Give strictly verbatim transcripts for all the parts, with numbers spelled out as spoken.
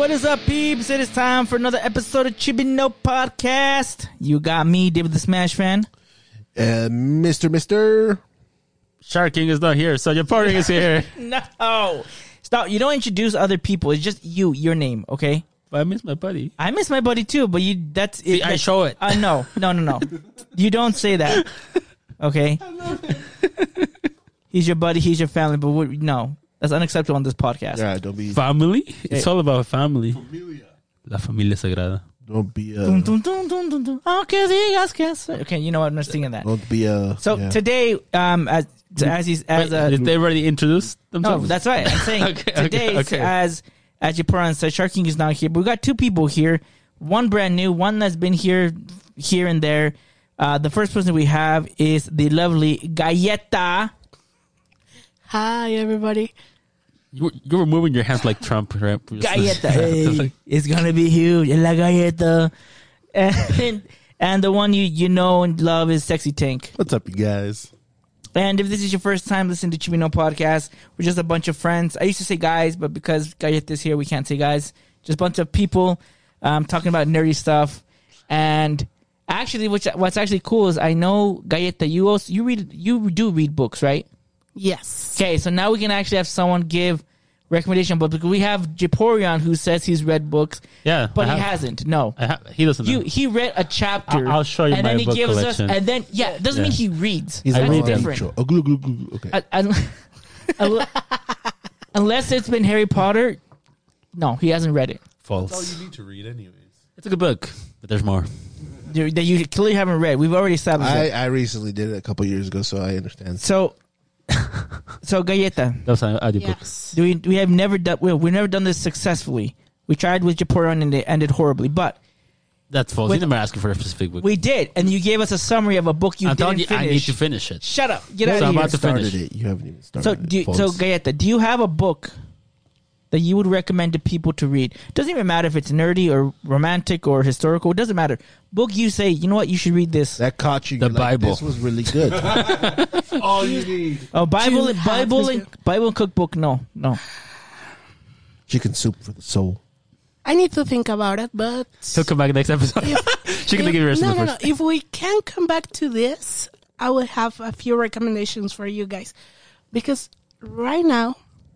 What is up, peeps? It is time for another episode of Chibino Podcast. You got me, David the Smash Fan. Uh, Mister Mister Shark King is not here, so your party is here. No. Stop. You don't introduce other people. It's just you, your name, okay? But I miss my buddy. I miss my buddy too, but you, that's it. See, I that's- show it. Uh, no, no, no, no. You don't say that, okay? He's your buddy, he's your family, but we, no. That's unacceptable on this podcast. Yeah, don't be Family? It's Hey. all about family. Familia. La familia sagrada. don't be uh, Dun, dun, dun, dun, dun, dun. Aunque digas que soy- Okay, you know what? I'm not singing that. don't be uh So yeah. today, um, as as he's as Wait, a did they already introduce no, themselves? that's right. I'm saying Okay, okay, today, okay. as as you put on said, Shark King is not here, but we got two people here. One brand new, one that's been here, here and there. Uh, the first person we have is the lovely Galleta. Hi, everybody. You were, you were moving your hands like Trump, right? Galleta, hey, it's gonna be huge. La Galleta, and and the one you you know and love is Sexy Tank. What's up, you guys? And if this is your first time listening to Chibino Podcast, we're just a bunch of friends. I used to say guys, but because Galleta's here, we can't say guys. Just a bunch of people um, talking about nerdy stuff. And actually, which what's actually cool is I know Galleta, you also you read you do read books, right? Yes. Okay, so now we can actually have someone give recommendation books because we have Japorian who says he's read books, Yeah, but I he have- hasn't. No, I ha- he doesn't you know. he read a chapter. I'll- I'll show you and my then he book gives collection. us, and then yeah, it doesn't Yeah. mean he reads. He's That's I read them. different. Oh, glue, glue, glue. Okay. I- I- unle- unless it's been Harry Potter, no, he hasn't read it. That's all False. you need to read, anyways. It's a good book, but there's more. That you clearly haven't read. We've already established I, that. I recently did it a couple years ago, so I understand. So, so Galleta, That was an audiobook. Yes. do we we have never done we we've never done this successfully. We tried with Japorian and it ended horribly, but That's false. Wait- you never asked for a specific book. we did, and you gave us a summary of a book you I'm telling didn't you, I need finish. to finish it. Shut up! Get So out I'm of here. about to Started finish. it. You haven't even started. So, it, do you, folks. so Galleta, do you have a book that you would recommend to people to read? Doesn't even matter if it's nerdy or romantic or historical. It doesn't matter. Book you say, you know what, you should read this. that caught you. The you're like, Bible. This was really good. All you need. Oh, Bible, You have Bible, to- and Bible and cookbook. No, no. Chicken soup for the soul. I need to think about it, but He'll come back next episode. she can if, give you a no, no, no. first. If we can come back to this, I will have a few recommendations for you guys, because right now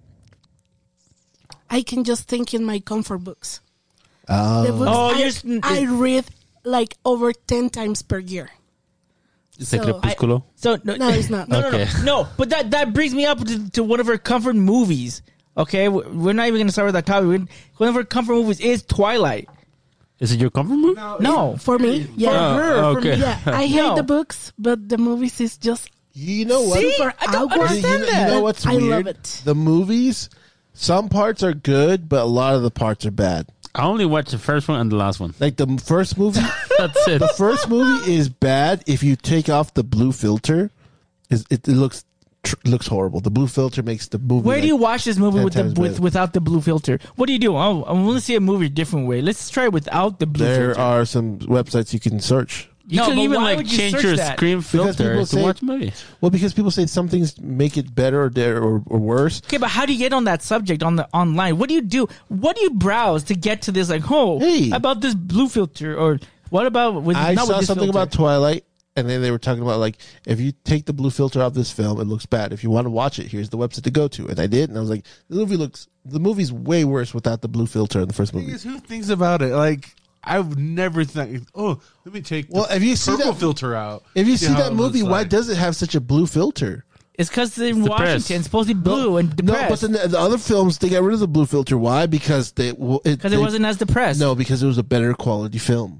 I can just think in my comfort books. Uh, The books Oh, I, you're s- I read like over ten times per year. It's So- a crepúsculo. So no, No, it's not. No, no, Okay. no, no. But that that brings me up to, to one of her comfort movies. Okay, we're we're not even going to start with that topic. We're- One of her comfort movies is Twilight. Is it your comfort movie? No, For me, yeah, Oh, her, for okay. me. yeah. I hate No. the books, but the movies is just you know what? See, super I don't awkward. You- you, understand know- that. you know what's I weird? love it. The movies, some parts are good, but a lot of the parts are bad. I only watched the first one and the last one. Like the first movie, That's it. the first movie is bad if you take off the blue filter. Is it, it looks tr- looks horrible. The blue filter makes the movie. Where do like- you watch this movie ten with the times with better. without the blue filter? What do you do? Oh, I want to see a movie a different way. Let's try it without the blue There filter. are some websites you can search. You No, can but even why like would you change search your that? screen filter people to say- watch movies. Well, because people say some things make it better or there or, or worse. Okay, but how do you get on that subject on the online? What do you do? What do you browse to get to this? Like, oh, Hey. about this blue filter, or what about with? I not saw with this something filter? about Twilight, and then they were talking about like if you take the blue filter off this film, it looks bad. If you want to watch it, here's the website to go to, and I did, and I was like, the movie looks the movie's way worse without the blue filter in the first Thing movie. is, who thinks about it? Like, I would never think, oh, let me take Well, the if you see purple that- filter out. If you see how that it movie, looks why like. does it have such a blue filter? It's because in depressed. Washington, it's supposed to be blue and No, but depressed. then the, the other films they got rid of the blue filter. Why? Because they well, it, Because it they- wasn't as depressed. No, because it was a better quality film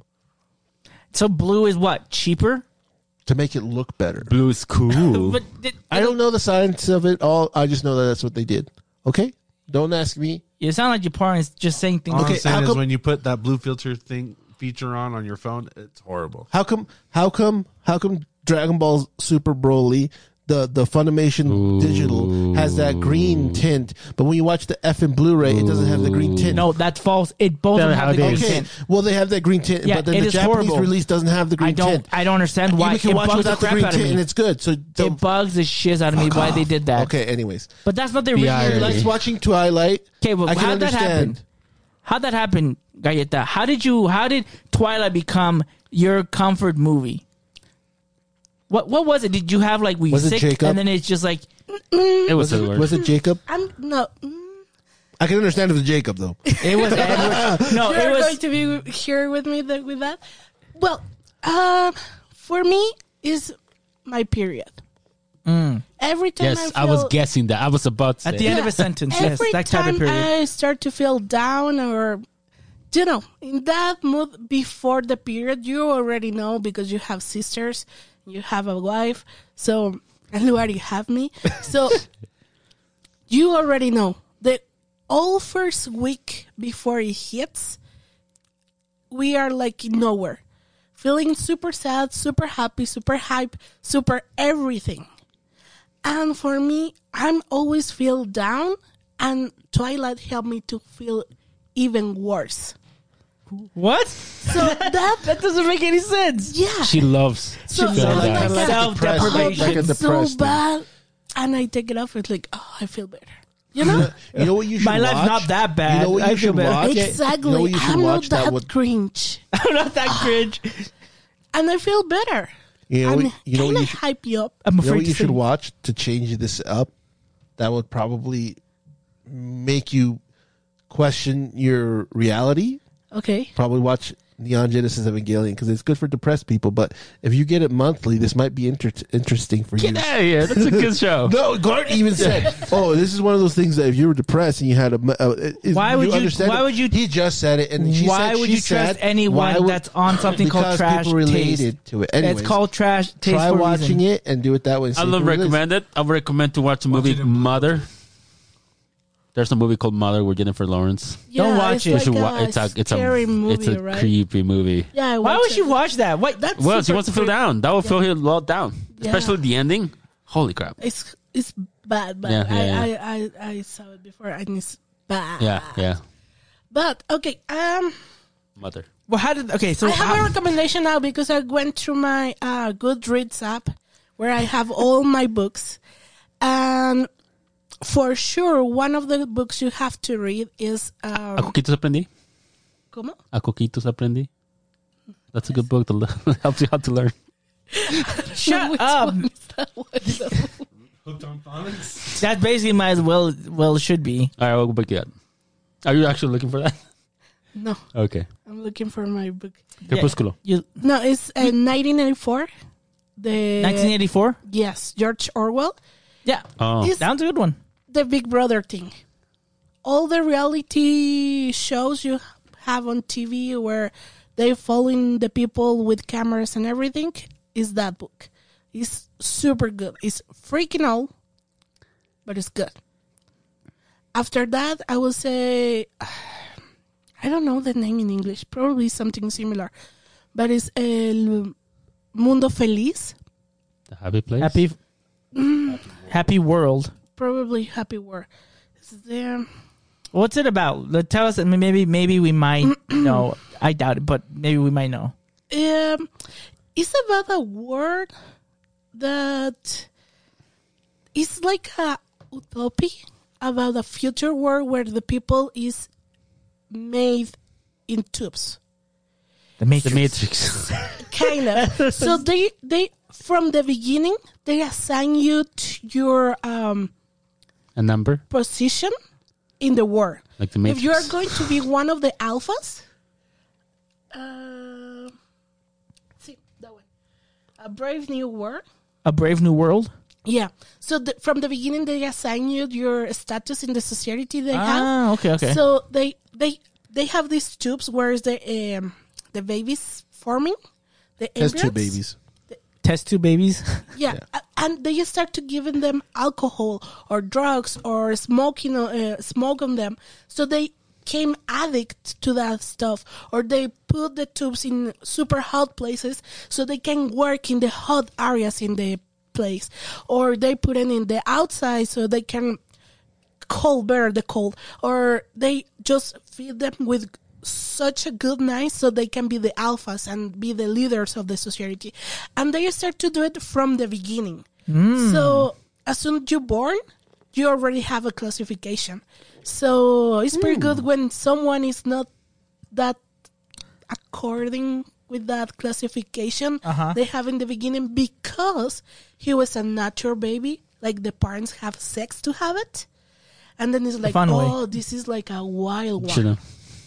So blue is what? Cheaper? to make it look better. Blue is cool. But it, I don't know the science of it all. I just know that that's what they did. Okay, don't ask me. You sound like your partner's just saying things. All Okay, I'm saying how is come- when you put that blue filter thing feature on on your phone, it's horrible. How come? How come? How come Dragon Ball Super Broly the the Funimation Ooh. digital has that green tint, but when you watch the F in Blu-ray, it doesn't have the green tint. No, that's false. It both of them have the green Nowadays. Okay, tint. well they have that green tint, Yeah, but then it the is Japanese horrible. release doesn't have the green I don't. tint. I don't understand why You can it watch it bugs the without the crap green out of tint, me. and it's good. So It don't bugs the shiz out of me fuck why off. they did that. Okay, anyways, But that's not the The original. irony. he likes watching Twilight. Okay, well, I can how'd that happen? understand. how'd that happen, Galleta? How did you? How did Twilight become your comfort movie? What What was it? Did you have like were you Was it sick Jacob? and then it's just like It was Was the it, word. was it Jacob? I'm no. mm, I can understand if it's Jacob though. it was Edward? No, You're it was. going to be here with me th- with that. Well, uh, for me is my period. Every time Yes, I, I was feel, guessing that. I was about to At say. the end of Yeah, a sentence, yes, every that type time of period. I start to feel down or, you know, in that mood before the period, you already know because you have sisters, you have a wife, so and you already have me, so you already know the all first week before it hits, we are like nowhere, feeling super sad, super happy, super hype, super everything. And for me, I'm always feel down, and Twilight helped me to feel even worse. What? So that, That doesn't make any sense. yeah. She loves. So she so loves like that. a- Self-deprivation. Like a it's so depressed thing. bad, and I take it off. It's like, oh, I feel better. You know, You know what you should My life's watch? not that bad. You know what I you feel should better. watch? exactly. You know what you should I'm watch? not that, would- cringe, I'm not that cringe. and I feel better. You know, and what- you know kind what you of should, hype you up. I'm you know afraid what to you should say. watch to change this up? That would probably make you question your reality. Okay. Probably watch Neon Genesis Evangelion because it's good for depressed people. But if you get it monthly, this might be inter- interesting for you. Get out of here. That's a good show. No, Gart even said, "Oh, this is one of those things that if you were depressed and you had a, uh, it- Why would you- understand why it? would you- He just said it, and she Why said, would she you trust said, anyone why would- that's on something called because trash people related taste? to it. Anyways, It's called trash taste. try for a watching reason. it and do it that way. I See would if it is. recommend it. I would recommend to watch the movie it in Blue Mother. There's a movie called Mother with Jennifer Lawrence. Don't watch it's it. You Like should a wa- it's a it's a scary movie, it's a right? creepy movie. Yeah. I Why watch would it. you watch that? What? That's Well, she super wants to feel creepy. down. That will feel her a lot down, Yeah. especially the ending. Holy crap! It's it's bad, but Yeah, yeah, I, yeah. I, I I saw it before and it's bad. Yeah, yeah. But okay, um, Mother. Well, how did? Okay, so I have how, a recommendation now because I went through my uh, Goodreads app where I have all my books, and for sure one of the books you have to read is A um, Coquitos Aprendí. ¿cómo? A Coquitos Aprendí. That's a good book to learn. Helps you how to learn. shut Which up. one is that one, though? Hooked on phonics. That basically might as well well should be. All right, what book you got? Are you actually looking for that? No, Okay. I'm looking for my book. Crepúsculo. You No, it's uh, nineteen eighty-four. The nineteen eighty-four. Yes, George Orwell. Yeah, Oh. It's sounds a good one. the Big Brother thing. All the reality shows you have on T V where they following the people with cameras and everything is that book. It's super good. It's freaking old, but it's good. After that, I will say, I don't know the name in English. Probably something similar, but it's El Mundo Feliz. The Happy Place. Happy, happy world. Probably Happy World. It's there. What's it about? Let- Tell us. Maybe maybe we might know. I doubt it, but maybe we might know. Um, it's about a word that is like a utopia about a future world where the people is made in tubes, The Matrix. The Matrix. kind of. So they they from the beginning they assign you to your um A number position in the world. like the If Matrix. you are going to be one of the alphas, uh, see that one, a brave new world. A Brave New World. Yeah. So the, from the beginning, they assign you your status in the society they have. Ah, okay, okay. So they they they have these tubes where is the um, the babies forming, the Has embryos. two babies. Test tube babies. Yeah, a- and they start to giving them alcohol or drugs or smoking, uh, smoke on them. So they came addict to that stuff, or they put the tubes in super hot places so they can work in the hot areas in the place, or they put it in the outside so they can cold bear the cold, or they just feed them with such a good night so they can be the alphas and be the leaders of the society, and they start to do it from the beginning. So as soon as you're born, you already have a classification. So it's pretty good when someone is not that according with that classification Uh-huh. they have in the beginning because he was a natural baby. Like the parents have sex to have it. And then it's like, fun way. oh, this is like a wild one. Should know.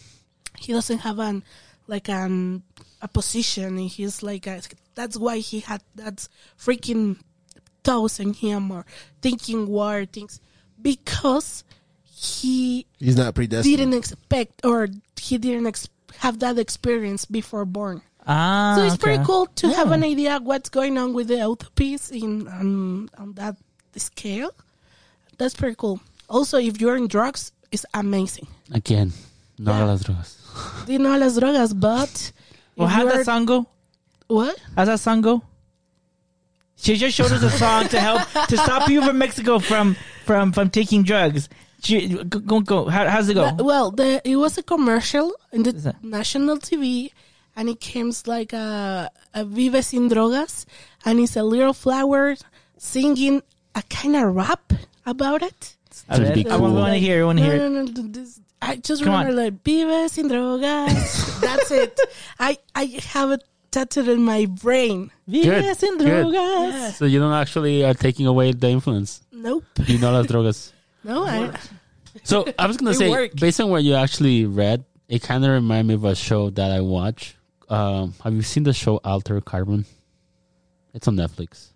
He doesn't have an like an a position. And he's like a, that's why he had that freaking toes in him or thinking weird things because he He's not predestined. didn't expect or he didn't ex- have that experience before born. Ah, So it's okay. pretty cool to have Yeah. an idea what's going on with the autopiece in um, on that scale. That's pretty cool. Also, if you're in drugs, it's amazing. Again, no Yeah. a las drogas. Do you know las drogas? But Well, if how's you're- that song go? What? How's that song go? She just showed us a song to help to stop you from Mexico from from from taking drugs. She, go go. go. How, how's it go? Uh, well, the, it was a commercial in Is the that- national T V, and it came like a, a Vive Sin Drogas, and it's a little flower singing a kind of rap about it. I, That'd be I want cool. to hear. I want to no, hear. no, no, no, this, I just Come remember on. like Vive Sin Drogas. That's it. I, I have it tattooed in my brain. Vives sin good. drogas. Yeah. So you don't actually are taking away the influence. Nope. You know las drogas. No, I. So I was gonna It say, worked. based on what you actually read, it kind of reminded me of a show that I watch. Um, have you seen the show Alter Carbon? It's on Netflix,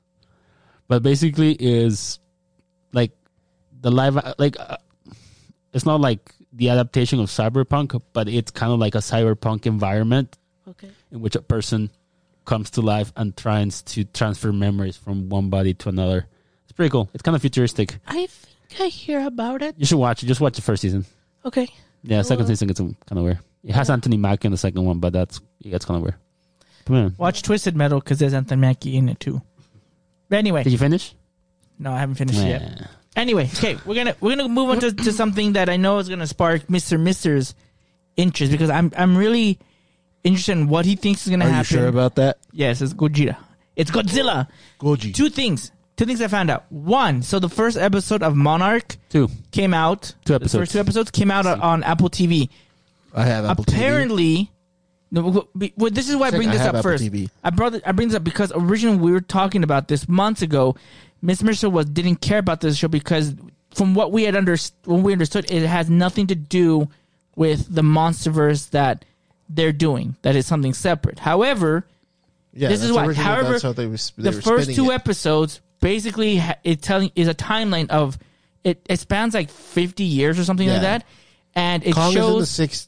but basically is like the live like uh, it's not like the adaptation of cyberpunk, but it's kind of like a cyberpunk environment Okay. in which a person comes to life and tries to transfer memories from one body to another. It's pretty cool. It's kind of futuristic. I think I hear about it. You should watch it. Just watch the first season. Okay. Yeah, second Well, season gets kind of weird. It has Anthony Mackie in the second one, but that's it gets kind of weird. Come on. Watch Twisted Metal because there's Anthony Mackie in it too. But anyway, Did you finish? no, I haven't finished yet. Nah. Anyway, okay, we're gonna we're gonna move on to, to something that I know is gonna spark Mister Mister's interest because I'm I'm really interested in what he thinks is gonna Are you happen. sure about that? Yes, it's Gojira. It's Godzilla. Goji. Two things. Two things I found out. One, so the first episode of Monarch Two. came out. Two The episodes. first two episodes came out on Apple T V. I have Apple T V. Apparently, no, w- w- well, this is why I Check, bring I this have up Apple first. T V. I brought it, I bring this up because originally we were talking about this months ago. Miss Mercer was didn't care about this show because from what we had under when we understood, it has nothing to do with the MonsterVerse that they're doing. That is something separate. However, Yeah, this is that's why. originally- However, that's how they was, they the were first spinning two it. episodes basically ha- it telling is a timeline of it. It spans like fifty years or something like Yeah. that, and it Kong is in the shows six,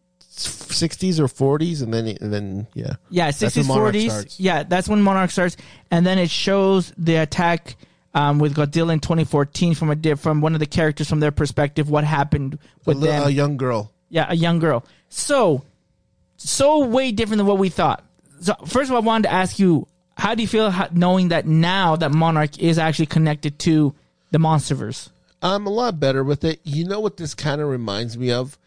sixties or forties, and then and then yeah, yeah when sixties Monarch forties. starts. Yeah, that's when Monarch starts, and then it shows the attack um, with Godzilla in twenty fourteen from a di- from one of the characters from their perspective. What happened a, with li- them? a young girl. Yeah, a young girl. So, so way different than what we thought. So, first of all, I wanted to ask you, how do you feel how, knowing that now that Monarch is actually connected to the MonsterVerse? I'm a lot better with it. You know what this kind of reminds me of?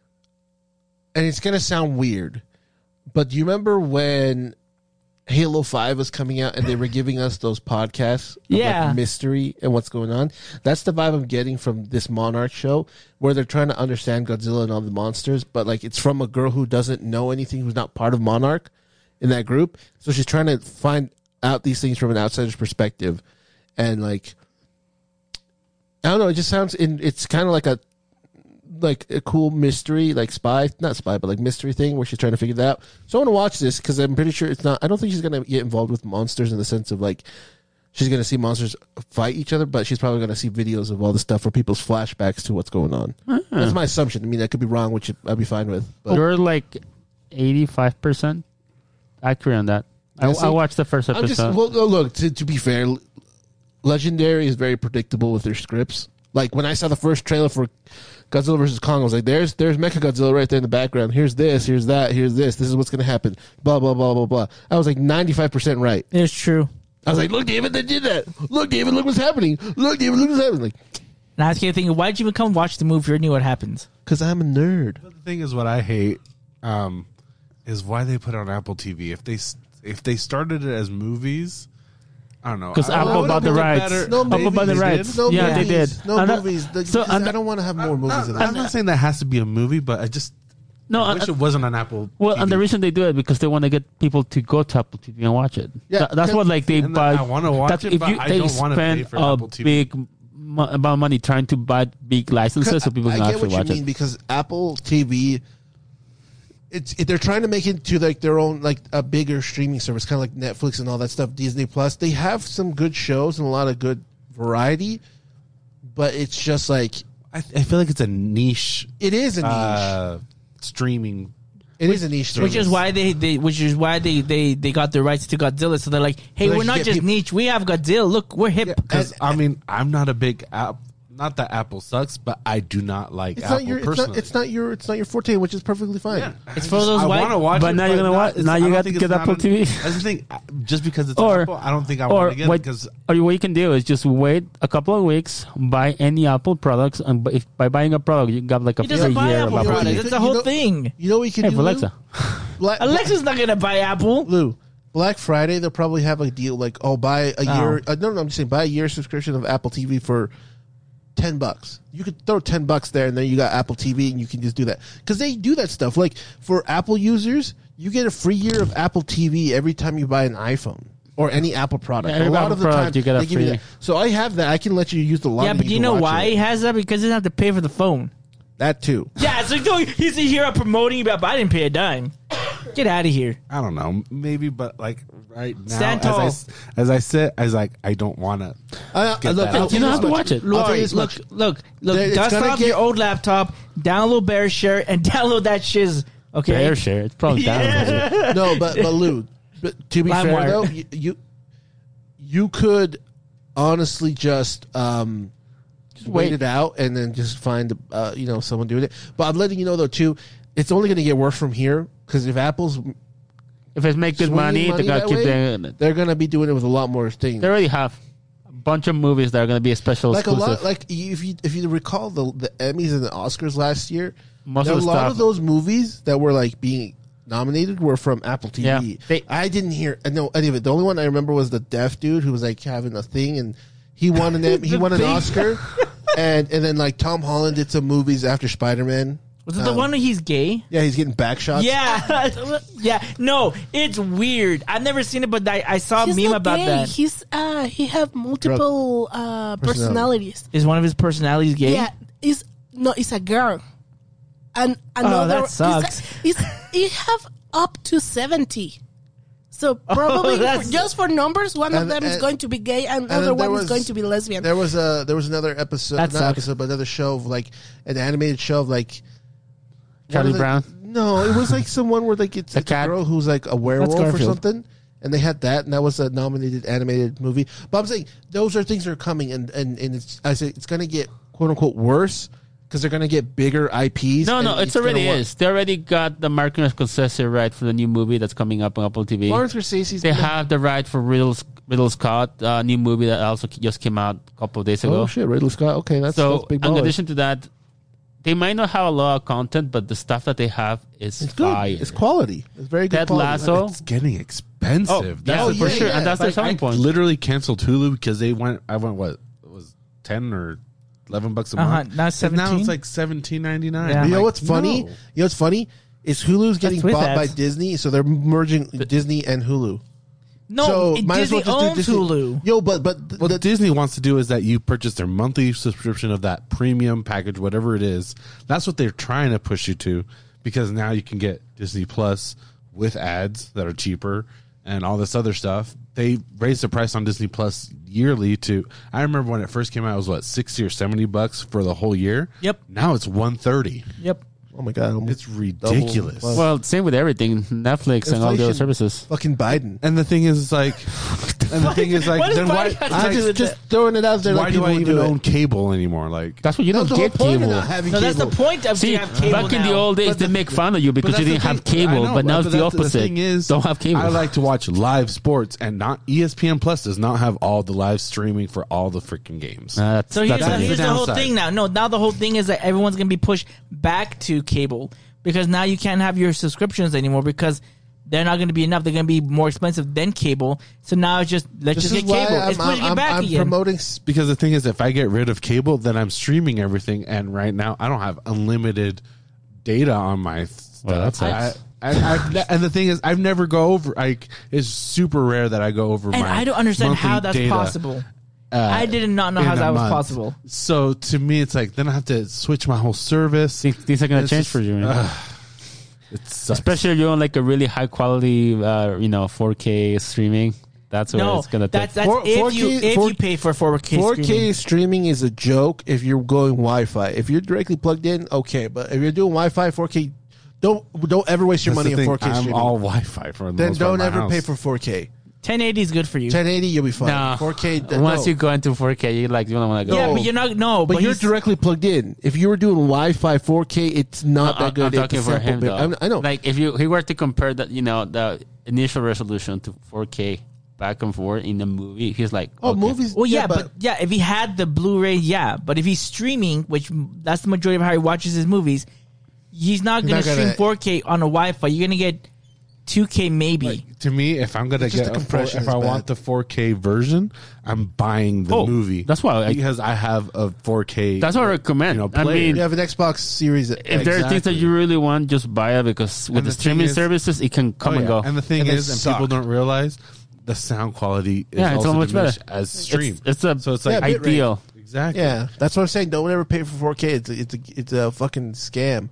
And it's going to sound weird, but do you remember when Halo five was coming out and they were giving us those podcasts of Yeah. like mystery and what's going on? That's the vibe I'm getting from this Monarch show where they're trying to understand Godzilla and all the monsters, but like it's from a girl who doesn't know anything, who's not part of Monarch in that group. So she's trying to find out these things from an outsider's perspective. And like, I don't know, it just sounds in it's kind of like a like a cool mystery, like spy, not spy, but like mystery thing where she's trying to figure that out. So I want to watch this because I'm pretty sure it's not. I don't think she's gonna get involved with monsters in the sense of like she's gonna see monsters fight each other, but she's probably gonna see videos of all the stuff for people's flashbacks to what's going on. That's my assumption. I mean, I could be wrong, which I'd be fine with. But You're like eighty-five percent accurate on that. I, Yeah, see, I watched the first I'm episode. just well, oh, look. To, to be fair, Legendary is very predictable with their scripts. Like when I saw the first trailer for Godzilla versus Kong, I was like, "There's there's Mechagodzilla right there in the background. Here's this, here's that, here's this. This is what's gonna happen." Blah blah blah blah blah. I was like ninety-five percent right. It's true. I was like, "Look, David, they did that. Look, David, look what's happening. Look, David, look what's happening." Like, And I was thinking, why'd you even come watch the movie if you knew what happens? because I'm a nerd. But the thing is, what I hate um, is why they put it on Apple T V. If they s- if they started it as movies, I don't know. Because I- I Apple would've bought the been rights. better- No Apple bought the movies, rights. No yeah, movies, they did. No And that- movies. The- so, because and I don't want to have more I'm movies. not, of I'm that. not saying that has to be a movie, but I just No, I wish uh, it wasn't on Apple. well, T V. and the reason they do it because they want to get people to go to Apple T V and watch it. Yeah, Th- that's what like they And buy. I wanna watch that's it, if but you, I they don't wanna pay spend for a Apple T V. big mo- amount of money trying to buy big licenses so people I can get actually what watch you mean it. because Apple T V, it's it, they're trying to make it to like their own like a bigger streaming service, kind of like Netflix and all that stuff. Disney Plus, they have some good shows and a lot of good variety, but it's just like I, I feel like it's a niche, it is a niche. uh, streaming. it is a niche, Which service. is why they, they which is why they, they, they got the rights to Godzilla. So they're like, hey, They we're can not get just people- niche. We have Godzilla. Look, we're hip. Because I mean, I'm not a big app. Not that Apple sucks, but I do not like It's Apple not your it's personally. not, it's not your it's not your forte, which is perfectly fine. Yeah. It's I for those I white- want to watch But it, now you're gonna not- watch- it's- now I you don't got to think get it's Apple not T V. an- That's the thing. uh, Just because it's Or- Apple, I don't think I Or want to get what? it because Or what you can do is just wait a couple of weeks, buy any Apple products, and bu- if by buying a product you got like a He free doesn't buy year Apple of Apple products. T V. That's the You whole know- thing. You know what you can Hey, do, for Alexa. Lou? Black, Alexa's not gonna buy Apple. Lou, Black Friday, they'll probably have a deal like, oh, buy a year. Uh, no, no, I'm just saying, buy a year subscription of Apple T V for ten bucks. You could throw ten bucks there, and then you got Apple T V, and you can just do that because they do that stuff. Like for Apple users, you get a free year of Apple T V every time you buy an iPhone or any Apple product. Yeah, every a lot Apple of the product time, you get a they give you free- that. So I have that. I can let you use the line. Yeah, but you you can know watch why it. he has that? Because he doesn't have to pay for the phone. That too. Yeah, so no, he's here promoting about, but I didn't pay a dime. Get out of here. I don't know, maybe, but like right now, Stand as I, tall. s- as I sit, I was like, I don't want to. I, I, Get look, that I'll out. tell You don't this have to much. watch it. I'll tell you Lori, this look, much. look, look, There- it's dust gonna off get- your old laptop, download Bear Share, and download that shiz. Okay. Fair share. It's probably down. Yeah. No, but but Lou, but to be fair LimeWire. though, you, you you could honestly just um just wait. wait. it out and then just find uh you know someone doing it. But I'm letting you know though too, it's only going to get worse from here because if Apple's If it's make good swinging money, they gotta that keep way, doing it. they're going to be doing it with a lot more things. They already have a bunch of movies that are going to be a special Like a exclusive. lot, like if you if you recall the the Emmys and the Oscars last year, Most there of were the a lot stuff. of those movies that were like being nominated were from Apple T V. Yeah, they- I didn't hear I know any of it. The only one I remember was the deaf dude who was like having a thing, and he won an Em- he won an thing. Oscar, and and then like Tom Holland did some movies after Spider Man. Was it the one where he's gay? Yeah, he's getting back shots. Yeah. yeah. No, it's weird. I've never seen it, but I, I saw a He's meme not about gay. that. He's uh he have multiple uh personalities. Is one of his personalities gay? Yeah, it's no, it's a girl, and another. Oh, that sucks. It's, it's it have up to seventy. So probably Oh, that's- just for numbers, one And- of them is and- going to be gay, and, and the other then there one is was- going to be lesbian. There was a there was another episode, That not sucks. episode, but another show of like an animated show of like Charlie one of the- Brown. No, it was like someone where like it's, The it's a cat. girl who's like a werewolf or Garfield. something, and they had that, and that was a nominated animated movie. But I'm saying those are things that are coming, and and and it's I say it's gonna get quote unquote worse because they're gonna get bigger I Ps. No, and no, it's already gonna work. is. They already got the Martin Scorsese right for the new movie that's coming up on Apple T V. Lawrence Scorsese's They gonna- have the right for Riddle, Riddle Scott, a new movie that also just came out a couple of days ago. Oh shit, Ridley Scott. Okay, that's so, that's big in baller. addition to that, they might not have a lot of content, but the stuff that they have is It's good. fire. It's quality. It's very good Ted quality. Lasso. It's getting expensive. Oh, That's yeah, the for yeah, sure, yeah. and that's their Like, selling I point. literally canceled Hulu because they went. I went what it was ten or eleven bucks a Uh-huh, month. now And now seventeen? it's like seventeen ninety nine. Yeah. You know what's funny? You know what's funny is Hulu's getting with bought by ads. Disney, so they're merging Disney and Hulu. No, so it- might as Disney well just do owns Disney. Hulu. Yo, but but th- What the, Disney wants to do is that you purchase their monthly subscription of that premium package, whatever it is. That's what they're trying to push you to, because now you can get Disney Plus with ads that are cheaper and all this other stuff. They raised the price on Disney Plus yearly to. I remember when it first came out, it was what sixty or seventy bucks for the whole year. Yep. Now it's one thirty. Yep. oh my god, almost It's ridiculous. double. Well, same with everything, Netflix and all the other Inflation. services. Fucking Biden. And the thing is, like, and the thing is, like, What does then why? Biden have to I'm do just, with just that? throwing it out there. Why like do people I who even do it. own cable anymore? Like, That's what you That's don't the whole get point of cable. not having No, that's the cable. point of See, you have cable back in the now. old days, But they the- make fun of you because But you that's didn't the have thing. cable. I know, but now but it's the that's- opposite. thing is, don't have cable. I like to watch live sports, and not E S P N Plus does not have all the live streaming for all the freaking games. Uh, that's, So here's, that's the, on you. here's the whole downside. thing now. No, now the whole thing is that everyone's going to be pushed back to cable because now you can't have your subscriptions anymore because they're not going to be enough. They're going to be more expensive than cable. So now it's just let's This just is get why cable. I'm, It's pushing I'm, it back I'm again. promoting. s- Because the thing is, if I get rid of cable, then I'm streaming everything, and right now I don't have unlimited data on my stuff. Well, that sucks. I, I, I've ne- and the thing is, I've never go over. Like, it's super rare that I go over. and my I don't understand monthly how that's data, possible. uh, I did not know in how a that was month. possible. So to me, it's like then I have to switch my whole service. Things, things are gonna It's change just- for you, man. Ugh, it sucks. Especially if you want like a really high quality, uh, you know, four K streaming. That's what No, it's gonna that's take. that's Four- if 4K you if four- you pay for four K four K streaming. streaming is a joke if you're going Wi-Fi. If you're directly plugged in, okay. But if you're doing Wi-Fi, four K, don't don't ever waste your That's money the on thing, four K I'm streaming. all Wi-Fi for the then most part don't in my ever house. pay for four K. ten eighty is good for you. ten eighty, you'll be fine. No. four K. th- Once no. you go into four K, you like you don't want to go. yeah, No. but you're not no. But, But, you're he's- directly plugged in. If you were doing Wi-Fi four K, it's not No, that good. I'm It's talking a for simple him bit. though. I'm- I know. Like if you he were to compare that, you know, the initial resolution to four K back and forth in the movie, he's like, oh, okay. movies. Well, yeah, yeah, but, yeah, if he had the Blu-ray, yeah. But if he's streaming, which that's the majority of how he watches his movies, he's not He's going not to stream gonna- four K on a Wi-Fi. You're going to get two K maybe. Like, to me, if I'm gonna It's just get the a four, compression if is I bad. want the four K version, I'm buying the Oh, movie. that's why I- because I have a four K. That's what I recommend. You know, I player. mean, you have an Xbox Series. if there are things that Exactly. you really want, just buy it because with And the, the thing streaming is- services, it can come Oh, and yeah. go. And the thing And they is, and suck. people don't realize, the sound quality is Yeah, it's also so much diminished better. as stream. It's, it's a so it's like Yeah, bitrate. ideal. exactly. Yeah, that's what I'm saying. Don't ever pay for four K. It's a, it's a, it's a fucking scam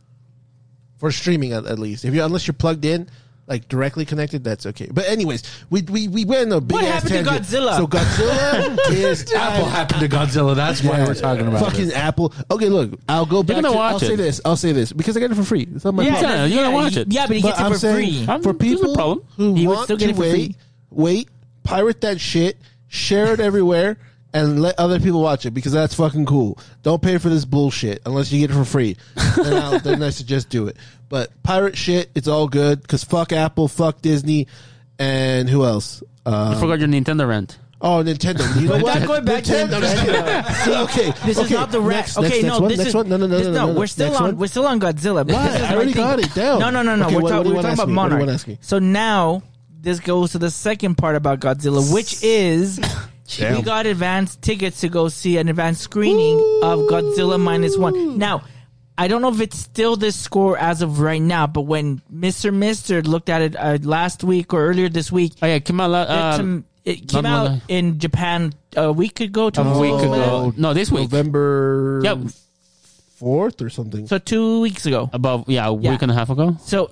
for streaming at, at least. If you unless you're plugged in, like directly connected, that's okay. But anyways, we we we went on a big What ass happened to tangent. Godzilla? So Godzilla is Apple happened to Godzilla. That's why we're talking about fucking this. Apple. Okay, look, I'll go back. gonna To, watch I'll say it. this. I'll say this because I got it for free. It's on my yeah, phone. Yeah, that's- you're gonna yeah, watch he- it. Yeah, but he But gets it I'm for saying free. I'm- for there's no people problem. who He would want still get to it for wait, free. wait, pirate that shit, share it everywhere, and let other people watch it because that's fucking cool. Don't pay for this bullshit unless you get it for free. then, I'll, then I suggest do it. But pirate shit, it's all good because fuck Apple, fuck Disney, and who else? You Um, forgot your Nintendo rant. oh, Nintendo. You know We're what? not going back to Nintendo. Nintendo. See, okay, This okay, is not the rant. next, Okay, next, no, next one, this next is one. No, no, no, this, no, no, no. We're still Next on. one. We're still on Godzilla. but Why? this is I my already thing. got it down. No, no, no, no. Okay, we're what- talk- what do you we're wanna talking ask about me? What do you Monarch. wanna ask me? So now this goes to the second part about Godzilla, which is we Damn. got advanced tickets to go see an advanced screening of Godzilla minus one. Now, I don't know if it's still this score as of right now, but when Mister Mister looked at it uh, last week or earlier this week, Oh yeah, came out. la- Uh, it, um, it came not out one- in Japan a week ago. Two a weeks week ago, whatever. ago. No, this week. November Yeah. fourth or something. So two weeks ago. About yeah, a Yeah. week and a half ago. So,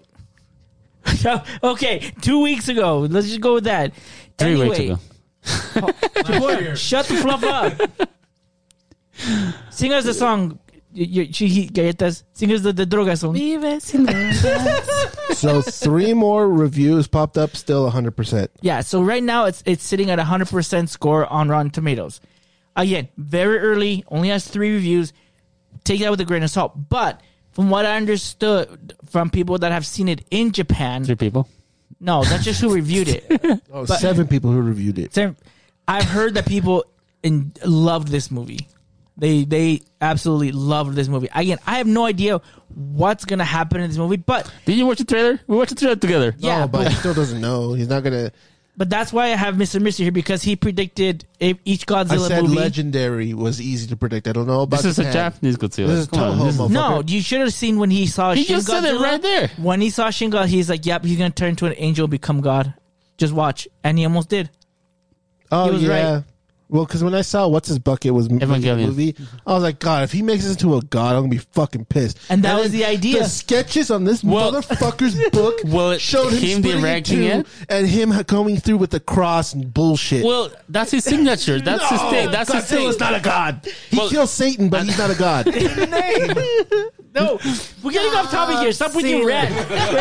okay, two weeks ago. Let's just go with that. Three anyway, weeks ago. Boy, shut the fluff up. Sing us the song. You, you, she, galletas. Sing us the, the droga song. Vive sin drogas. So three more reviews popped up, still one hundred percent. Yeah, so right now it's it's sitting at a one hundred percent score on Rotten Tomatoes. Again, very early, only has three reviews. Take that with a grain of salt. But from what I understood from people that have seen it in Japan, Three people. no, that's just who reviewed it. Oh, But- seven people who reviewed it. Same- I've heard that people in, loved this movie. They they absolutely loved this movie. Again, I have no idea what's gonna happen in this movie, but Did you watch the trailer? We watched the trailer together. yeah, No, but but, he still doesn't know. He's not gonna. but that's why I have Mister Mister here because he predicted a- each I Godzilla said movie. legendary was easy to predict. I don't know about This is a Japan. Japanese Godzilla. This is Come on, Toho, this is- motherfucker. No, you should have seen when he saw He Shin just said it Godzilla. right there. When he saw Shin Godzilla, he's like, "Yep, he's gonna turn into an angel, and become God." Just watch, and he almost did. Oh He was yeah. right. Well, because when I saw what's his bucket was making the Evangelion. movie, I was like, God, if he makes this into a god, I'm gonna be fucking pissed. And that was then the idea. The sketches on this Well- motherfucker's book Well, showed him, him splitting in directing two it? and him coming through with the cross and bullshit. Well, that's his signature. That's his thing. That's his thing. Godzilla's not a god. He Well- kills Satan, but he's not a god. No, we're getting off topic here. Stop with your rant.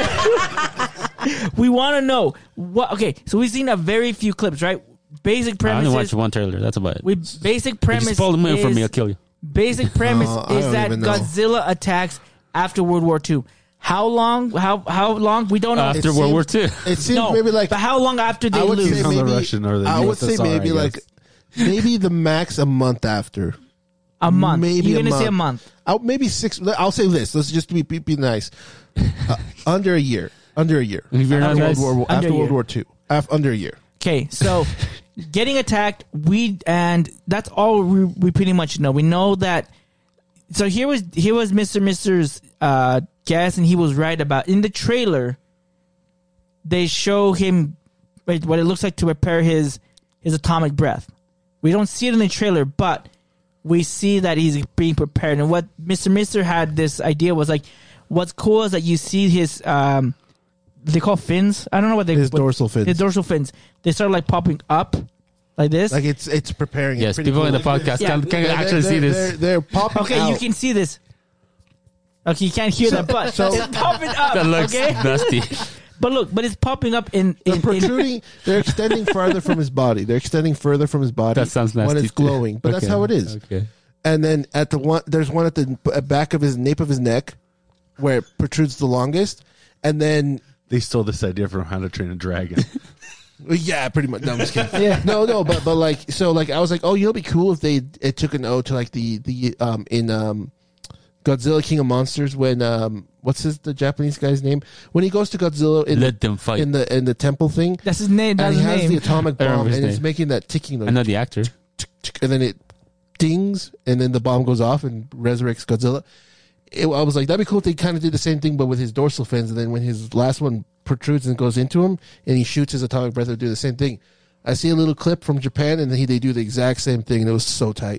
We want to know what. Okay, so we've seen a very few clips, right? Basic I premise only is watched one trailer. That's about it. we basic If premise you spoil the movie for me, I'll is kill you. basic premise Uh, I is don't that even know. Godzilla attacks after World War Two. How long? How how long? We don't know. After It World War seems- Two. It seems no, maybe like but how long after they I would lose? say On the maybe Russian or the I U would S S R, say maybe I like guess. maybe the max a month after. a month. Maybe You're a gonna say a month. month. I'll, maybe six. I'll say this. Let's just be be, be nice. Uh, under a year. Under a year. If you're not after World guys- War, Under after a World year. War Two. Af- under a year. Okay, so getting attacked, we and that's all we, we pretty much know. We know that. So here was here was Mister Mister's uh, guess, and he was right about in the trailer. They show him like, what it looks like to prepare his his atomic breath. We don't see it in the trailer, but we see that he's being prepared. And what Mister Mister had this idea was like, what's cool is that you see his um, they call fins. I don't know what they His what, dorsal fins. His dorsal fins. They start like popping up like this. Like it's it's preparing. Yes, It's pretty people cool. in the podcast Yeah. can, can They're- actually they're- see They're, this. they're popping. okay, you out. can see this. Okay, you can't hear that, but so- it's popping up. That looks okay, nasty. but look, but it's popping up in They're in, in protruding. They're extending farther from his body. They're extending further from his body. That sounds nasty. when it's too. glowing. But that's Okay. how it is. Okay. And then at the one, there's one at the b- back of his nape of his neck, where it protrudes the longest. And then They stole this idea from How to Train a Dragon. yeah, pretty much. No, I'm just kidding. Yeah. No, no, but but like so, like I was like, oh, you know, it'd be cool if they it took an ode to like the the um in um Godzilla King of Monsters when um what's his the Japanese guy's name when he goes to Godzilla in Let them fight. in the in the temple thing. that's his name. That's And he his has name. the atomic I remember bomb, his and it's name. making that ticking noise. I know the actor. And then it dings, and then the bomb goes off and resurrects Godzilla. It, I was like, that'd be cool if they kind of did the same thing, but with his dorsal fins. And then when his last one protrudes and goes into him, and he shoots his atomic breath, it would do the same thing. I see a little clip from Japan, and he, they do the exact same thing, and it was so tight.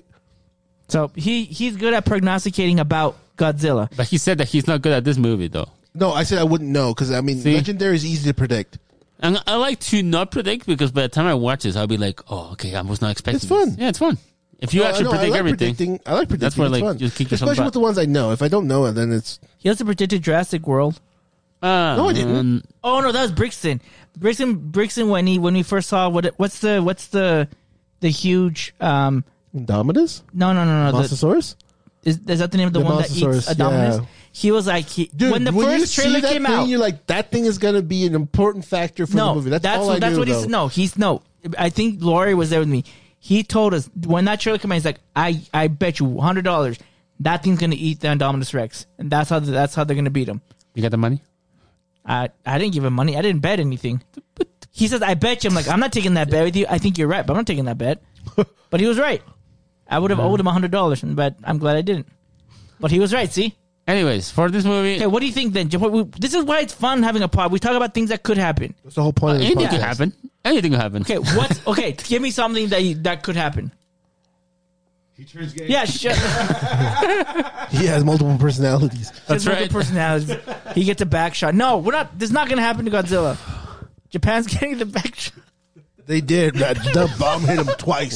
So he he's good at prognosticating about Godzilla. But he said that he's not good at this movie, though. No, I said I wouldn't know because I mean, See? Legendary is easy to predict. And I like to not predict because by the time I watch this, I'll be like, oh, okay, I was not expecting It's fun. this. Yeah, it's fun. If you No, actually no, predict I like everything. Predicting, I like predicting. That's where, It's like, fun. just kick yourself especially back. with the ones I know. If I don't know it, then it's He also predicted Jurassic World. Uh, No, I didn't. Oh no, that was Brixton. Brixton Brixton when he when we first saw what it, what's the what's the the huge um Indominus, no no no no the, Monstosaurus. is, is that the name of the, The one that eats Monstosaurus, Adominus? yeah. He was like he, Dude, when the you first see trailer that came thing, out. you're like, that thing is going to be an important factor for no, the movie. That's, that's all what, I that's knew, what though. he's no he's no. I think Laurie was there with me. He told us when that trailer came out, he's like, I I bet you hundred dollars that thing's gonna eat the Indominus Rex, and that's how that's how they're gonna beat him. You got the money? I I didn't give him money. I didn't bet anything. He says, I bet you. I'm like, I'm not taking that bet with you. I think you're right, but I'm not taking that bet. But he was right. I would have owed him one hundred dollars, but I'm glad I didn't. But he was right, see? Anyways, for this movie, Okay, what do you think then? What we- This is why it's fun having a pod. We talk about things that could happen. That's the whole point of this anything podcast. could happen. Anything could happen. Okay, what? Okay, give me something that you, that could happen. He turns gay. Yeah, shut He has multiple personalities. That's right. Personalities. He gets a back shot. No, we're not. This is not going to happen to Godzilla. Japan's getting the back shot. They did. That the bomb hit him twice.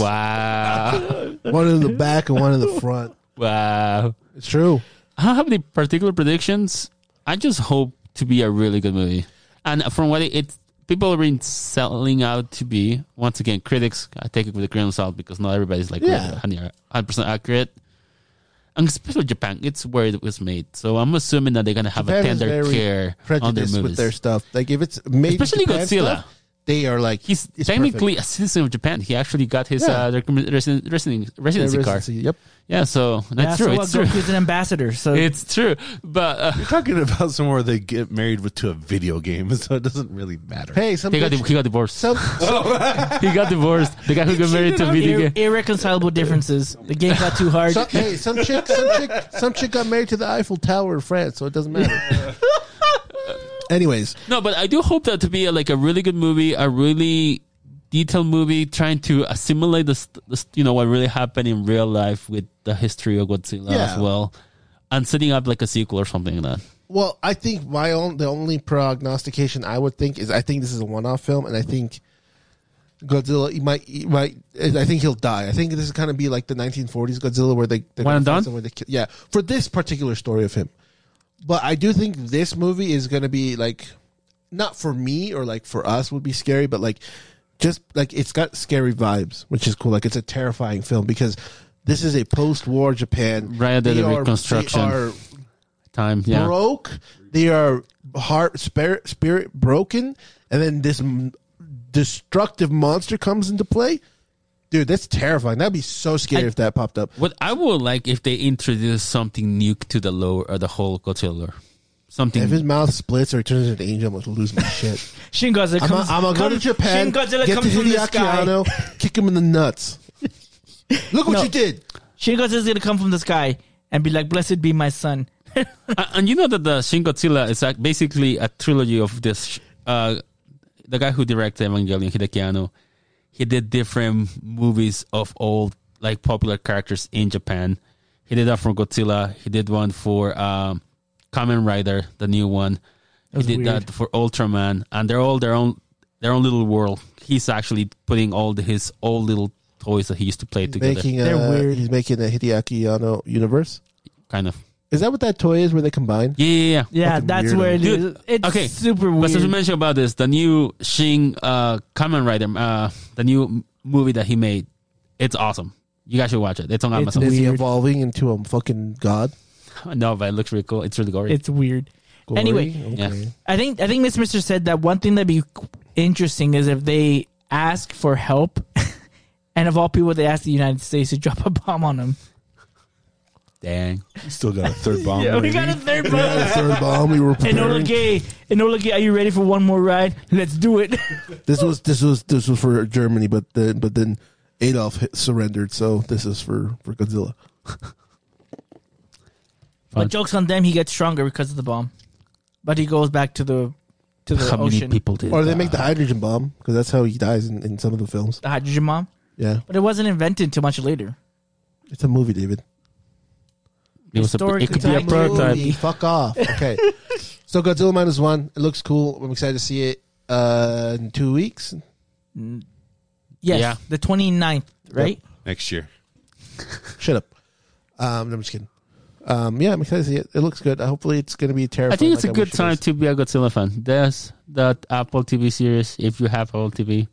Wow. One in the back and one in the front. Wow. It's true. I don't have any particular predictions. I just hope to be a really good movie. And from what it, it people are been selling out to be, once again, critics, I take it with a grain of salt because not everybody's like Yeah. one hundred percent accurate. And especially Japan, it's where it was made. So I'm assuming that they're going to have Japan a is tender very care on their Prejudiced movies. with their stuff. Like if it's made in Especially Japan Godzilla. stuff, they are like He's it's technically perfect. a citizen of Japan. He actually got his Yeah. uh, recommend- residency, residency, Their residency card. residency, Yep. Yeah, so Yeah, that's so true. what? It's true. Goku's an ambassador. So It's true. But uh, You're talking about somewhere they get married with to a video game, so it doesn't really matter. Hey, some he got, bitch- he got divorced. some, He got divorced. The guy who got married to a video Ir- game. irreconcilable differences. The game got too hard. some hey, some chick, some chick, some chick got married to the Eiffel Tower in France, so it doesn't matter. Anyways, No, but I do hope that to be a, like a really good movie, a really detailed movie, trying to assimilate the, st- the st- you know what really happened in real life with the history of Godzilla Yeah. as well, and setting up like a sequel or something like that. well, I think my own the only prognostication I would think is I think this is a one-off film, and I think Godzilla he might he might I think he'll die. I think this is kind of be like the nineteen forties Godzilla where they they're One and gonna find done? somewhere to kill- yeah, for this particular story of him. But I do think this movie is going to be like not for me or like for us would be scary, but like just like it's got scary vibes, which is cool. Like it's a terrifying film because this is a post-war Japan. Right after They the are- Reconstruction. They are Time, yeah. broke. They are heart spirit spirit broken, and then this m- destructive monster comes into play. Dude, that's terrifying. That'd be so scary I- if that popped up. What I would like if they introduce something new to the lore or the whole Godzilla lore. something. If his mouth splits or he turns into an angel, I'm gonna lose my shit. Shin Godzilla I'm comes. gonna go to comes- Japan, Shin Godzilla get to comes from the Hideaki sky. Anno, kick him in the nuts. Look what No. you did. Shin Godzilla's gonna come from the sky and be like, "Blessed be my son." Uh, and you know that the Shin Godzilla is like basically a trilogy of this. Uh, the guy who directed Evangelion, Hideaki Anno, he did different movies of old, like popular characters in Japan. He did that for Godzilla. He did one for um, Kamen Rider, the new one. He was did weird. that for Ultraman, and they're all their own their own little world. He's actually putting all the, his old little toys that he used to play He's together. making, They're a, weird. he's making a Hideaki Anno universe. Kind of. Is that what that toy is where they combine? Yeah, yeah, yeah. Yeah, Fucking that's weirdo. where it is. Dude, It's okay. super But since we weird. mentioned about this, the new Shin uh, Kamen Rider, uh, the new m- movie that he made, it's awesome. You guys should watch it. It's on It's Amazon. Is he Weird. evolving into a fucking god? No, but it looks really cool. It's really gory. It's weird. Gory? Anyway, okay. I think I think Miss Mister said that one thing that'd be interesting is if they ask for help, and of all people, they ask the United States to drop a bomb on them. Dang. Still got a third bomb. Yeah, we waiting. got a third bomb. Yeah, the third bomb we were Enola preparing. Gay, Enola Gay, are you ready for one more ride? Let's do it. This was this was this was for Germany, but then but then Adolf hit, surrendered, so this is for for Godzilla. But jokes on them, he gets stronger because of the bomb. But he goes back to the to the How many ocean. people did Or they that? make the hydrogen bomb because that's how he dies in, in some of the films. The hydrogen bomb, Yeah, but it wasn't invented too much later. it's a movie, David. It, was a, Historic it could be a attack. prototype. Movie. Fuck off. Okay, so Godzilla minus one. It looks cool. I'm excited to see it uh, in two weeks. Yes, Yeah. the twenty-ninth, right? Next year. Shut up. Um, no, I'm just kidding. Um, yeah, I'm excited to see it. It looks good. Hopefully, it's going to be terrifying. I think it's like a good wish it time is. to be a Godzilla fan. There's that Apple T V series, if you have Apple T V.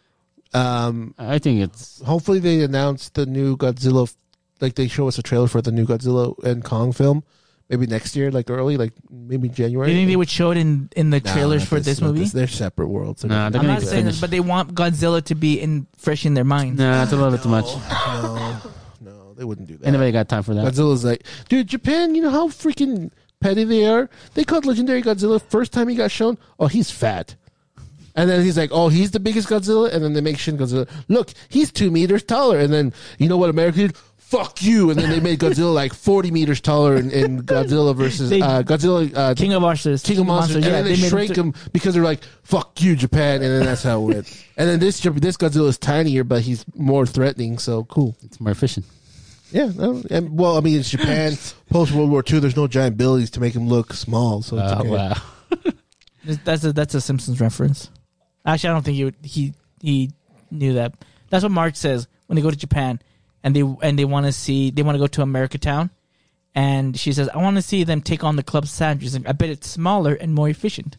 Um, I think it's... hopefully, they announce the new Godzilla. Like they show us a trailer for the new Godzilla and Kong film. Maybe next year, like early, like maybe January. Do you think they would show it in, in the No, trailers not for this, not movie? They're separate worlds. They're Nah, not they're I'm gonna not do gonna saying that. this, but they want Godzilla to be in fresh in their mind. Nah, it's a little bit too much. No, no, they wouldn't do that. Anybody got time for that? Godzilla's like, dude, Japan, you know how freaking petty they are? They called Legendary Godzilla first time he got shown, oh, he's fat. And then he's like, oh, he's the biggest Godzilla? And then they make Shin Godzilla, look, he's two meters taller. And then, you know what America did? Fuck you. And then they made Godzilla like forty meters taller in, in Godzilla versus They- uh, Godzilla. Uh, King of Monsters. King of Monsters. And yeah, then they, made shrank th- him because they're like, fuck you, Japan. And then that's how it went. And then this this Godzilla is tinier, but he's more threatening. So cool. It's more efficient. Yeah, no, and well, I mean, it's Japan post World War Two. There's no giant buildings to make him look small, so it's Uh, okay. wow. That's a that's a Simpsons reference. Actually, I don't think he would, he he knew that. That's what Marge says when they go to Japan and they and they want to see they want to go to America Town, and she says, "I want to see them take on the Club Sandwich. I bet it's smaller and more efficient."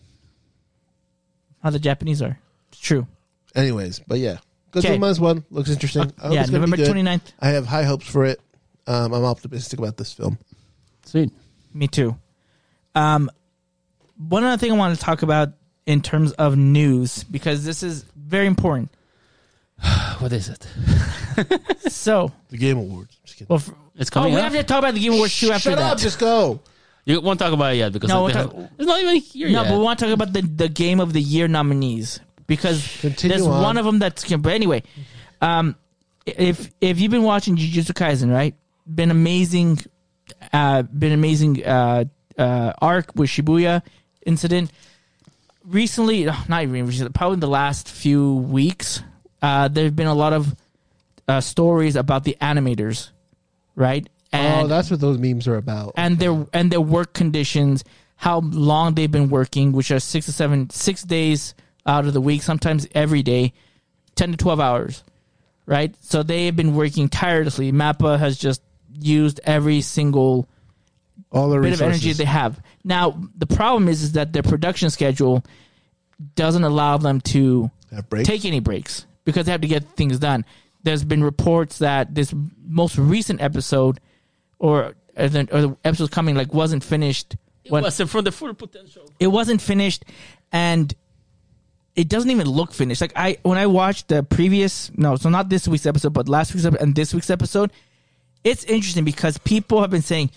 How the Japanese are. It's true. Anyways, but yeah, Okay. Godzilla minus one looks interesting. I hope Yeah, it's gonna be November good. twenty-ninth. I have high hopes for it. Um, I'm optimistic about this film. Sweet. Me too. Um, one other thing I want to talk about in terms of news, because this is very important. What is it? So, The Game Awards. Just kidding. well, f- It's oh, coming we up. have to talk about the Game Awards too after Shut that. up, just go. You won't talk about it yet because No, they we'll have- talk- it's not even here No, yet. but we want to talk about the, the Game of the Year nominees because Continue there's on. one of them that's. But anyway, um, if if you've been watching Jujutsu Kaisen, right, been amazing, uh, been amazing uh, uh, arc with Shibuya incident. Recently, oh, not even recently, probably in the last few weeks, uh, there have been a lot of uh, stories about the animators, right? Oh, that's what those memes are about. and their and their work conditions, how long they've been working, which are six to seven, six days out of the week, sometimes every day, ten to twelve hours, right? So they have been working tirelessly. Mappa has just used every single All the bit of resources. energy they have. Now the problem is, is that their production schedule doesn't allow them to Have breaks? take any breaks because they have to get things done. There's been reports that this most recent episode, or or the, or the episode coming, like wasn't finished. it when- wasn't from the full potential. it wasn't finished, and it doesn't even look finished. Like I, when I watched the previous, no, so not this week's episode, but last week's episode and this week's episode, it's interesting because people have been saying,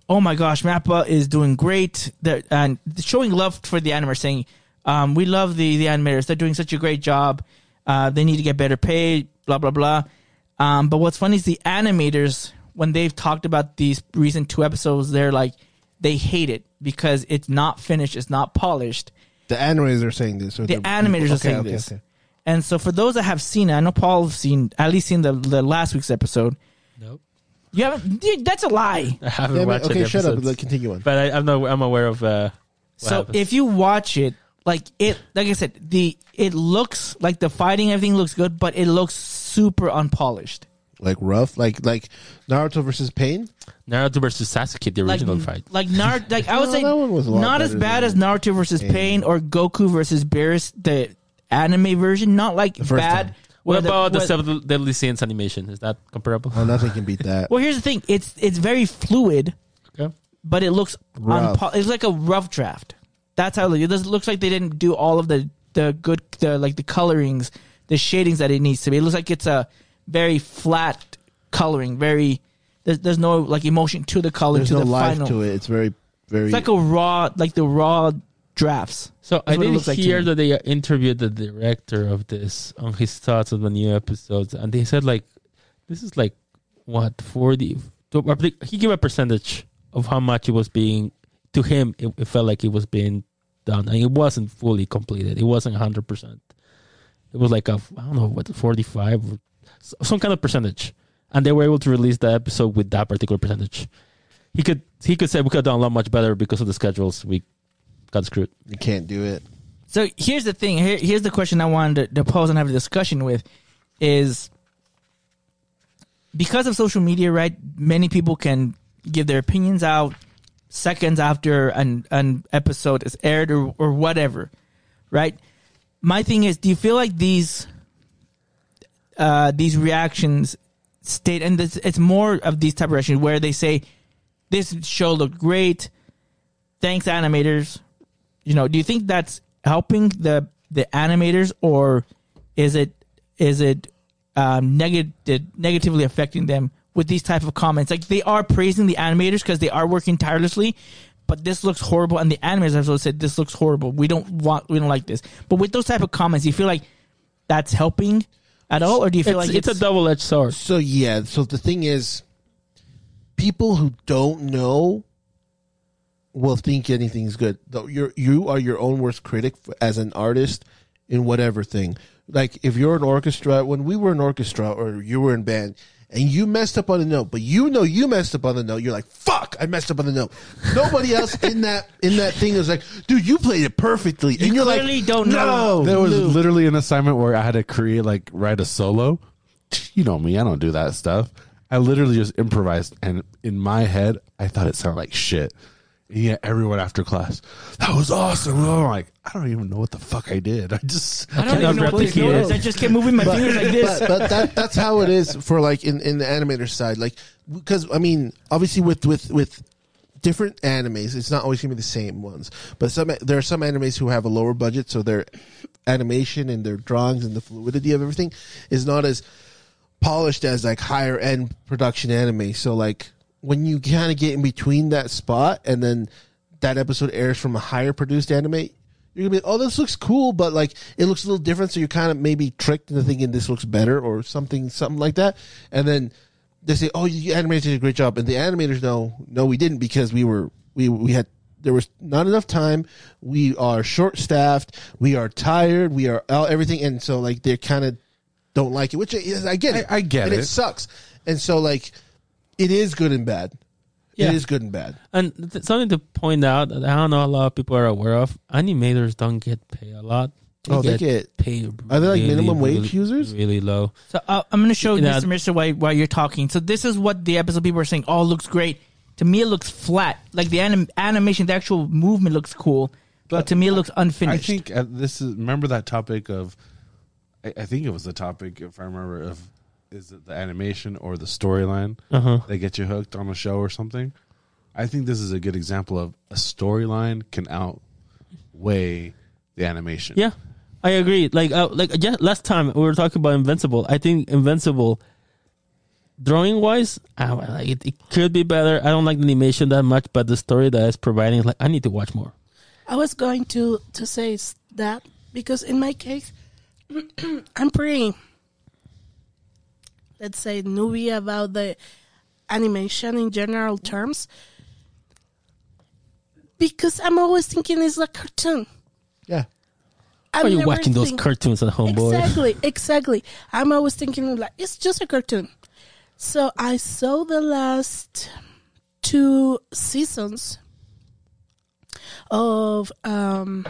oh my gosh, Mappa is doing great. They're, and showing love for the animators, saying, um, we love the, the animators. They're doing such a great job. Uh, they need to get better paid, blah, blah, blah. Um, but what's funny is the animators, when they've talked about these recent two episodes, they're like, they hate it because it's not finished, it's not polished. The animators are saying this. Or The animators okay, are saying okay, this. okay. And so for those that have seen it, I know Paul have seen, at least seen the, the last week's episode. Nope. You haven't, dude, that's a lie. I haven't Yeah, man, watched okay, any shut up. episodes. Let- Continue on. But I, I'm not. I'm aware of. Uh, what So happens. if you watch it, like it, like I said, the it looks like the fighting, everything looks good, but it looks super unpolished. Like rough, like like Naruto versus Pain. Naruto versus Sasuke, the Like, original fight. like Naruto, like I would No, say, that one was a lot not as better bad than as Naruto versus Pain. Pain or Goku versus Beerus, the anime version. Not like first bad. time. What where about the, where- Seven Deadly Sins animation? Is that comparable? Oh, nothing can beat that. Well, here's the thing. It's it's very fluid, Okay. but it looks Rough. unpo- it's like a rough draft. That's how it looks. It does- looks like they didn't do all of the the good the like the colorings, the shadings that it needs to be. It looks like it's a very flat coloring. Very there's, there's no like emotion to the color There's to no the life final. to it. It's very very. It's like a raw like the raw drafts. So That's I what it did looks like to hear me. that they interviewed the director of this on his thoughts of the new episodes, and they said like, this is like what forty. He gave a percentage of how much it was being to him. It, it felt like it was being done, and it wasn't fully completed. It wasn't a hundred percent. It was like a I don't know what forty-five, or some kind of percentage, and they were able to release the episode with that particular percentage. He could he could say we could have done a lot much better because of the schedules. We got screwed. you can't do it. So here's the thing. Here, here's the question I wanted to, to pose and have a discussion with is because of social media, right? Many people can give their opinions out seconds after an, an episode is aired or, or whatever, right? My thing is, do you feel like these uh, these reactions state, and this, it's more of these type of reactions where they say, this show looked great, thanks animators. You know, do you think that's helping the the animators, or is it is it um, negative negatively affecting them with these type of comments? Like they are praising the animators because they are working tirelessly, but this looks horrible, and the animators have also said this looks horrible. We don't want, we don't like this. But with those type of comments, do you feel like that's helping at all, or do you feel It's, like it's a double edged sword. So yeah. So the thing is, people who don't know will think anything's good. Though you're you are your own worst critic f- as an artist in whatever thing. Like if you're an orchestra, when we were an orchestra or you were in band and you messed up on a note, but you know you messed up on the note, you're like, "Fuck, I messed up on the note." Nobody else in that in that thing is like, "Dude, you played it perfectly." And You you're like, clearly don't know. "No." There was no." literally an assignment where I had to create, like, write a solo. You know me, I don't do that stuff. I literally just improvised, and in my head, I thought it sounded like shit. And yeah, everyone after class, that was awesome. And I'm like, I don't even know what the fuck I did. I just, I don't even know what this replicate is. it. I just kept moving my fingers like this. But, but that that's how it is for like in, in the animator side. Like because I mean, obviously with with with different animes, it's not always gonna be the same ones. But some there are some animes who have a lower budget, so their animation and their drawings and the fluidity of everything is not as polished as like higher end production anime. So like when you kind of get in between that spot and then that episode airs from a higher produced anime, you're gonna be like, oh, this looks cool, but like it looks a little different. So you're kind of maybe tricked into thinking this looks better or something, something like that. And then they say, oh, you animators did a great job, and the animators know, no, we didn't because we were we we had there was not enough time. We are short staffed. We are tired. We are out everything, and so like they kind of don't like it, which is I get it. I- I get and it. it sucks. And so like it is good and bad. Yeah. It is good and bad. And th- something to point out that I don't know a lot of people are aware of: animators don't get paid a lot. Oh, they get- paid. Are they like really, minimum wage really, users? Really low. So uh, I'm going to show Yeah. Mister Mister while, while you're talking. So this is what the episode people are saying. Oh, it looks great. To me, it looks flat. Like the anim- animation, the actual movement looks cool, but, But to me, it looks I unfinished. think uh, this is, remember that topic of, I, I think it was the topic, if I remember, of is it the animation or the storyline Uh huh. that get you hooked on a show or something? I think this is a good example of a storyline can outweigh the animation. Yeah, I agree. Like, uh, like yeah, last time we were talking about Invincible. I think Invincible drawing wise, I, like it, it could be better. I don't like the animation that much, but the story that it's providing, like, I need to watch more. I was going to, to say s- that because in my case, I'm pretty, let's say, newbie about the animation in general terms. Because I'm always thinking it's a cartoon. Yeah. I'm Why are you never watching those think- cartoons at home, boy? Exactly, exactly. I'm always thinking like it's just a cartoon. So I saw the last two seasons of um,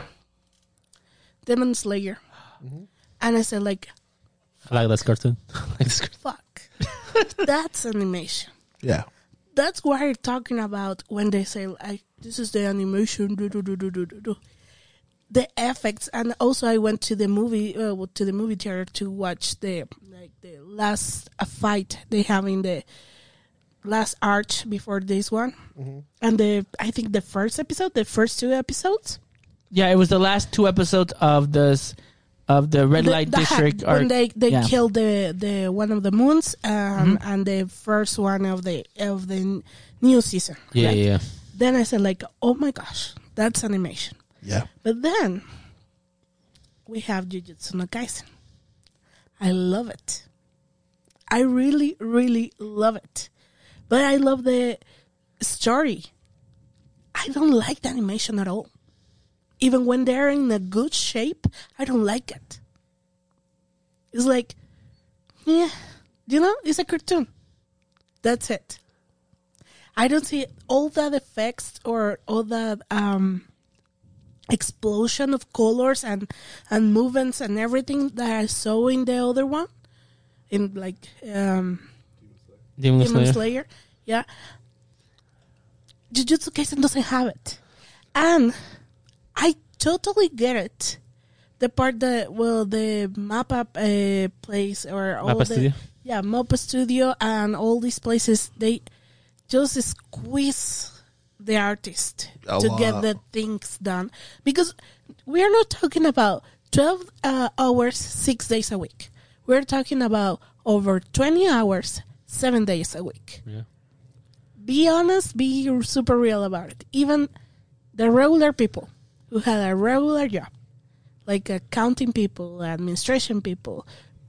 Demon Slayer, and I said like, I like that cartoon. I like this cartoon. "Fuck, that's animation." Yeah. That's what I'm talking about when they say like, "This is the animation." Do, do, do, do, do, do, do. The effects, and also I went to the movie uh, to the movie theater to watch the like the last uh, fight they have in the last arch before this one, Mm-hmm. and the I think the first episode, the first two episodes, Yeah, it was the last two episodes of this of the red the- light the district hack, when arc. they they yeah. killed the the one of the moons, um, and the first one of the of the new season. Yeah, right? yeah. Then I said like, oh my gosh, that's animation. Yeah. But then we have Jujutsu no Kaisen. I love it. I really, really love it. But I love the story. I don't like the animation at all. Even when they're in a good shape, I don't like it. It's like, yeah, you know, it's a cartoon. That's it. I don't see all that effects or all that um, explosion of colors and, and movements and everything that I saw in the other one. In like um, Demon Demon Slayer. Slayer. Yeah. Jujutsu Kaisen doesn't have it. And I totally get it. The part that, well, the Mappa uh, place or all Mappa the... Studio? Yeah, Mappa Studio and all these places, they just squeeze the artist A to get lot. the things done. Because we are not talking about twelve uh, hours, six days a week. We're talking about over twenty hours, seven days a week. Yeah. Be honest, be super real about it. Even the regular people who had a regular job, like accounting people, administration people,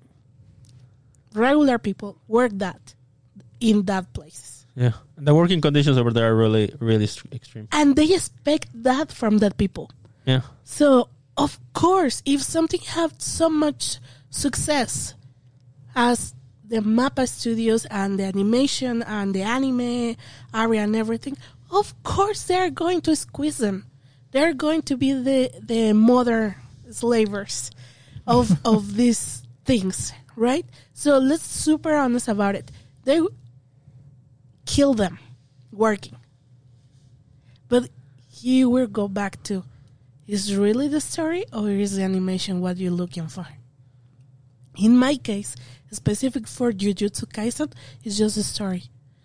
regular people work that in that place. Yeah. The working conditions over there are really, really st- extreme. And they expect that from that people. Yeah. So, of course, if something have so much success as the Mappa Studios and the animation and the anime area and everything, of course they're going to squeeze them. They're going to be the, the mother slavers of of these things, right? So let's super honest about it. They kill them working. But here we'll go back to, is really the story or is the animation what you're looking for? In my case, specific for Jujutsu Kaisen, it's just a story.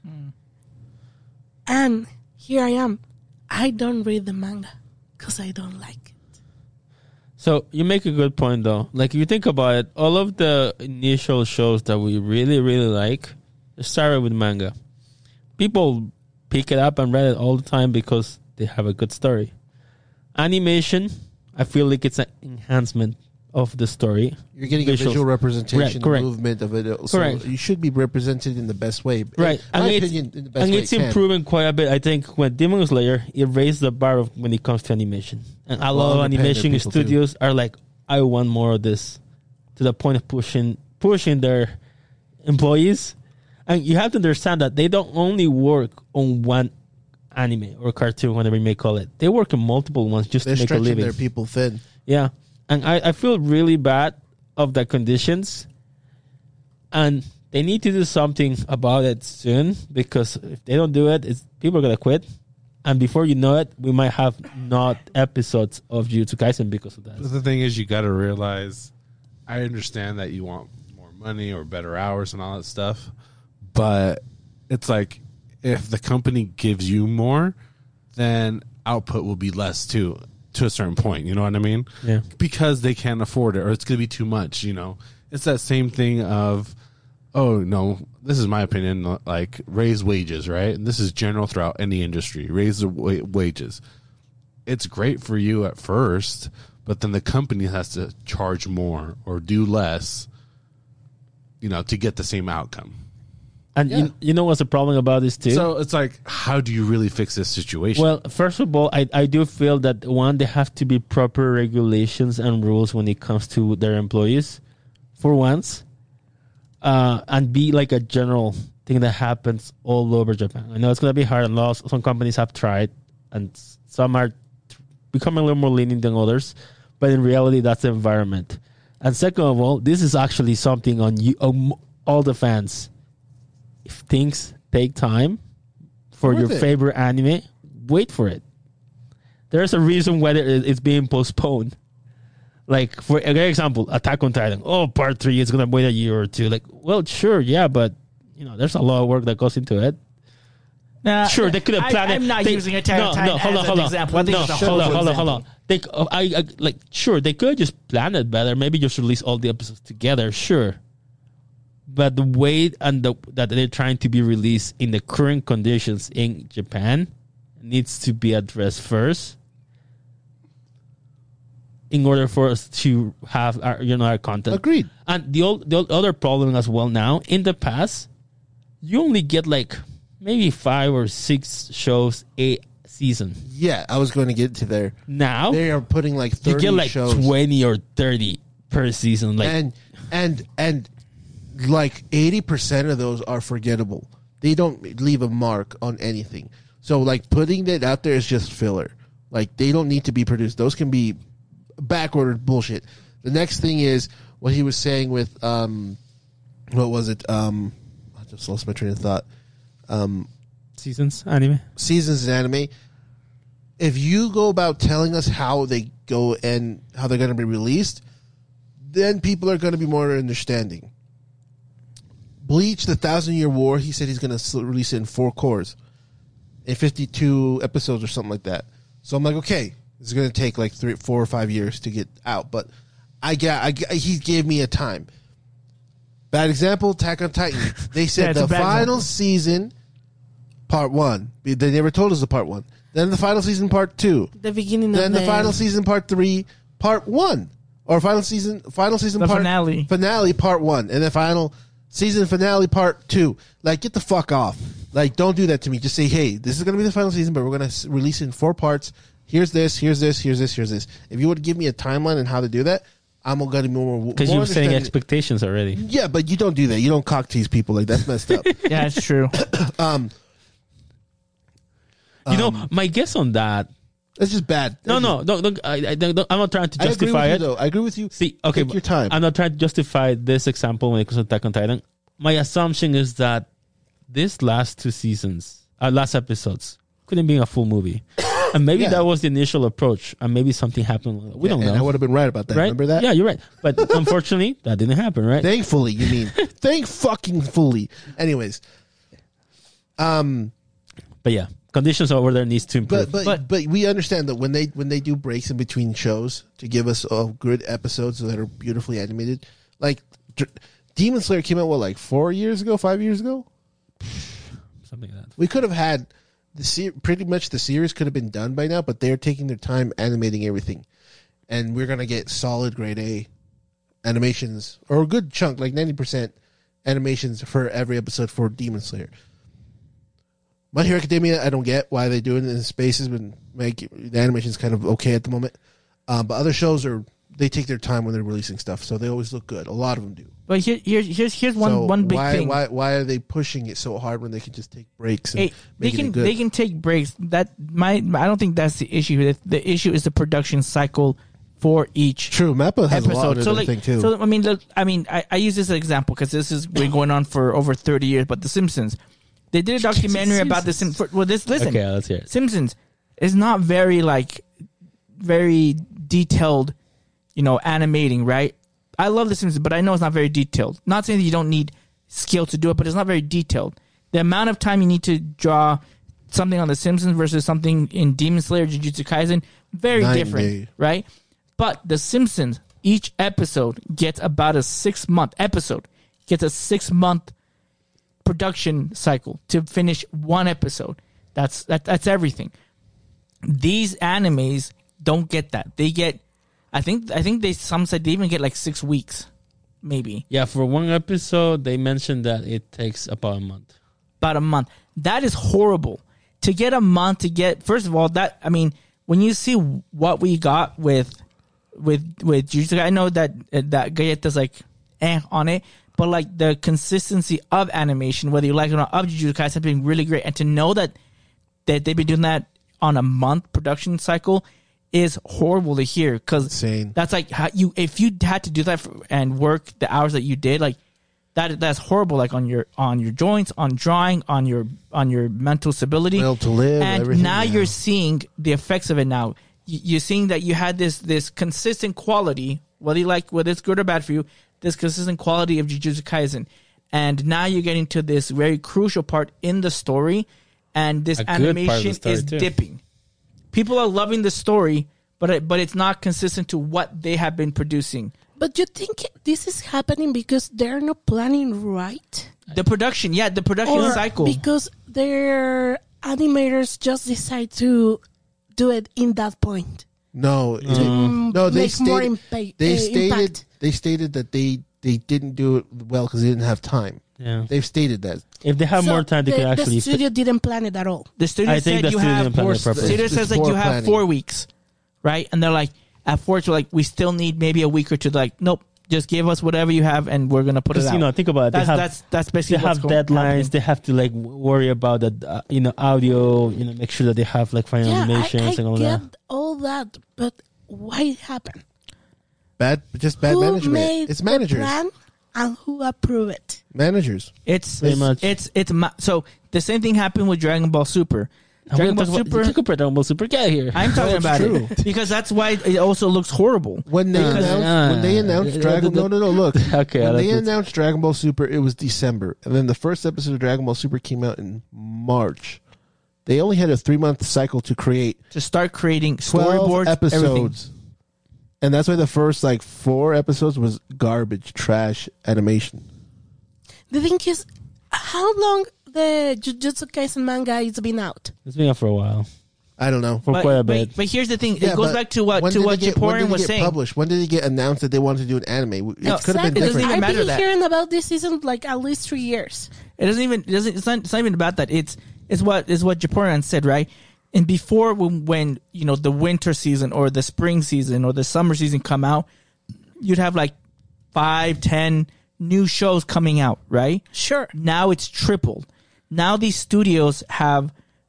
And here I am. I don't read the manga because I don't like it. So you make a good point, though. Like, if you think about it, all of the initial shows that we really, really like started with manga. People pick it up and read it all the time because they have a good story. Animation, I feel like it's an enhancement of the story. You're getting Visuals. a visual representation, Right, correct. movement of it. So Correct. you should be represented in the best way. Right. In my and it's, opinion, in the best and way it's it can. improving quite a bit. I think when Demon Slayer, it raised the bar of when it comes to animation. And a lot of independent animation people, studios are like, I want more of this, to the point of pushing pushing their employees. And you have to understand that they don't only work on one anime or cartoon, whatever you may call it. They work on multiple ones just They're to make a stretching living. their people thin. Yeah. And I, I feel really bad of the conditions. And they need to do something about it soon, because if they don't do it, it's, people are going to quit. And before you know it, we might have not episodes of Jujutsu Kaisen because of that. But the thing is, you got to realize, I understand that you want more money or better hours and all that stuff, but it's like, if the company gives you more, then output will be less too, to a certain point. You know what I mean? Yeah. Because they can't afford it, or it's going to be too much. You know, it's that same thing of, oh no, this is my opinion, like raise wages, right? And this is general throughout any industry. Raise the wa- wages. It's great for you at first, but then the company has to charge more or do less, you know, to get the same outcome. And Yeah. you, you know what's the problem about this too? So it's like, how do you really fix this situation? Well, first of all, I, I do feel that one, there have to be proper regulations and rules when it comes to their employees, for once, uh, and be like a general thing that happens all over Japan. I know it's going to be hard, and lots, some companies have tried, and some are becoming a little more lenient than others, but in reality, that's the environment. And second of all, this is actually something on you, um, all the fans. If things take time for Worth your it. favorite anime, wait for it. There's a reason whether it's being postponed. Like, for a good example, Attack on Titan. Oh, part three is going to wait a year or two. Like, well, sure, yeah, but, you know, there's a lot of work that goes into it. Nah, Sure, they could have planned I, it. I'm not They- using Attack on Titan no, hold as on, an hold on. example. I think No, it's a hold on, horrible hold on, hold on. example. They, uh, I, I, like, sure, they could just plan it better. Maybe just release all the episodes together, sure. But the way and the that they're trying to be released in the current conditions in Japan needs to be addressed first, in order for us to have our, you know, our content. Agreed. And the, old, the other problem as well now, in the past, you only get like maybe five or six shows a season. Yeah, I was going to get to there. Now They are putting like you thirty get like shows. twenty or thirty per season. Like, and and and like eighty percent of those are forgettable. They don't leave a mark on anything. So like putting that out there is just filler. Like they don't need to be produced. Those can be backordered bullshit. The next thing is what he was saying with um what was it? Um I just lost my train of thought. Um seasons anime. seasons in anime. If you go about telling us how they go and how they're going to be released, then people are going to be more understanding. Bleach, the Thousand Year War, he said he's going to release it in four cores, in fifty-two episodes or something like that. So I'm like, okay, it's going to take like three, four or five years to get out, but I got, I, got- he gave me a time. Bad example, Attack on Titan. They Yeah, said it's a the bad final example. season, part one. They never told us the part one. Then the final season, part two. The beginning Then of the the final season, part three, part one, or final season, final season, The part finale. finale, part one, and then final season finale, part two. Like, get the fuck off! Like, don't do that to me. Just say, hey, this is gonna be the final season, but we're gonna s- release it in four parts. Here's this, here's this, here's this, here's this. If you would give me a timeline and how to do that, I'm gonna be more Because more you were saying understanding. expectations already. Yeah, but you don't do that. You don't cock tease people like that's messed up. Yeah, it's true. um, You know, my guess on that. it's just bad. No, It's no, no, no I, I, don't- I'm not trying to just- I agree with justify you it. though. I agree with you. See, okay, Take your time. I'm not trying to justify this example when it comes to Attack on Titan. My assumption is that this last two seasons, uh, last episodes, couldn't be a full movie, and maybe Yeah. that was the initial approach, and maybe something happened. We don't and know. I would have been right about that. Right? Remember that? Yeah, you're right. But unfortunately, that didn't happen, right? Thankfully, you mean. Thank fucking fully. Anyways. Um But yeah, conditions over there needs to improve. but but but we understand that when they when they do breaks in between shows to give us uh, good episodes that are beautifully animated, like Dr- Demon Slayer came out what like four years ago, five years ago. Something like that. We could have had the se- pretty much the series could have been done by now, but they're taking their time animating everything, and we're gonna get solid grade A animations or a good chunk, like ninety percent animations for every episode for Demon Slayer. My Hero Academia, I don't get why they do it in spaces, but make the animation's kind of okay at the moment. Um, but other shows are they take their time when they're releasing stuff, so they always look good. A lot of them do. But here, here, here's here's one so one big why, thing. Why why are they pushing it so hard when they can just take breaks and Hey, they make can it good? they can take breaks. That my I don't think that's the issue. The, the issue is the production cycle for each True, Mappa has a lot episode. of So that like, thing too. so I mean, look, I mean, I, I use this as an example because this has been going on for over thirty years. But The Simpsons, they did a documentary about the Simpsons. Well, this listen, Okay, let's hear it. Simpsons is not very like very detailed, you know, animating, right? I love The Simpsons, but I know it's not very detailed. Not saying that you don't need skill to do it, but it's not very detailed. The amount of time you need to draw something on The Simpsons versus something in Demon Slayer, Jujutsu Kaisen, very Night and different, day. right? But The Simpsons, each episode gets about a six month episode gets a six month production cycle to finish one episode. That's that, that's everything. These animes don't get that. They get, I think, I think they some said they even get like six weeks, maybe Yeah, for one episode, they mentioned that it takes about a month. about a month. That is horrible. To get a month to get, first of all, that I mean, when you see what we got with with with Jujutsu, I know that uh, that Galleta's like eh on it, but like the consistency of animation, whether you like it or not, of Jujutsu Kaisen has been really great, and to know that that they've been doing that on a month production cycle is horrible to hear, because Insane. that's like how you if you had to do that for, and work the hours that you did, like that that's horrible, like on your on your joints, on drawing, on your on your mental stability, Will to live, and everything, now yeah. you're seeing the effects of it. Now Y- you're seeing that you had this this consistent quality, whether you like whether it's good or bad for you, this consistent quality of Jujutsu Kaisen, and now you're getting to this very crucial part in the story, and this A good part of the animation story, is too. dipping. People are loving the story, but it, but it's not consistent to what they have been producing. But you think this is happening because they're not planning right? The production, yeah, the production Or cycle. because their animators just decide to do it in that point? No, it- Mm, no, they make more stated impa- they uh, stated impact. they stated that they they didn't do it well because they didn't have time. Yeah. They've stated that. If they have So more time, they the, could actually. The studio didn't plan it at all. The studio I think said the you studio have didn't plan it four, the properly. studio It's says like you poor have planning. four weeks, right? And they're like at four, to like we still need maybe a week or two. They're like, nope, just give us whatever you have, and we're gonna put it Because, out. you know, think about it. They that's have, that's that's they basically have what's going- deadlines. happening. They have to like w- worry about the uh, you know audio. You know, make sure that they have like final Yeah, I, animations I and all get that. all that, but why it happened? Bad, just bad who management. made It's the managers. plan and who approved it? Managers. It's Pretty it's, much. it's it's ma- so the same thing happened with Dragon Ball Super. I'm Dragon gonna Ball talk about, Super. you could compare Dragon Ball Super. Get here. I'm talking it's about true. it because that's why it also looks horrible. When they Uh, announced uh, when they announced uh, Dragon the- no no no look Okay, when I they like it. announced Dragon Ball Super, it was December, and then the first episode of Dragon Ball Super came out in March. They only had a three month cycle to create To start creating twelve storyboards, everything. episodes, and that's why the first like four episodes was garbage, trash animation. The thing is, how long the Jujutsu Kaisen manga has been out? It's been out for a while, I don't know. for But, quite a but, bit. but here's the thing: Yeah, it goes but back to what when to did what it get, when did Japorian it was get saying. published? When did it get announced that they wanted to do an anime? It No, could have been it doesn't different. even I've matter been that. hearing about this season like at least three years. It doesn't even it doesn't it's not it's not even about that. It's it's what is what Japorian said, right? And before when, when you know the winter season or the spring season or the summer season come out, you'd have like five, ten new shows coming out, right? Sure. Now it's tripled. Now these studios have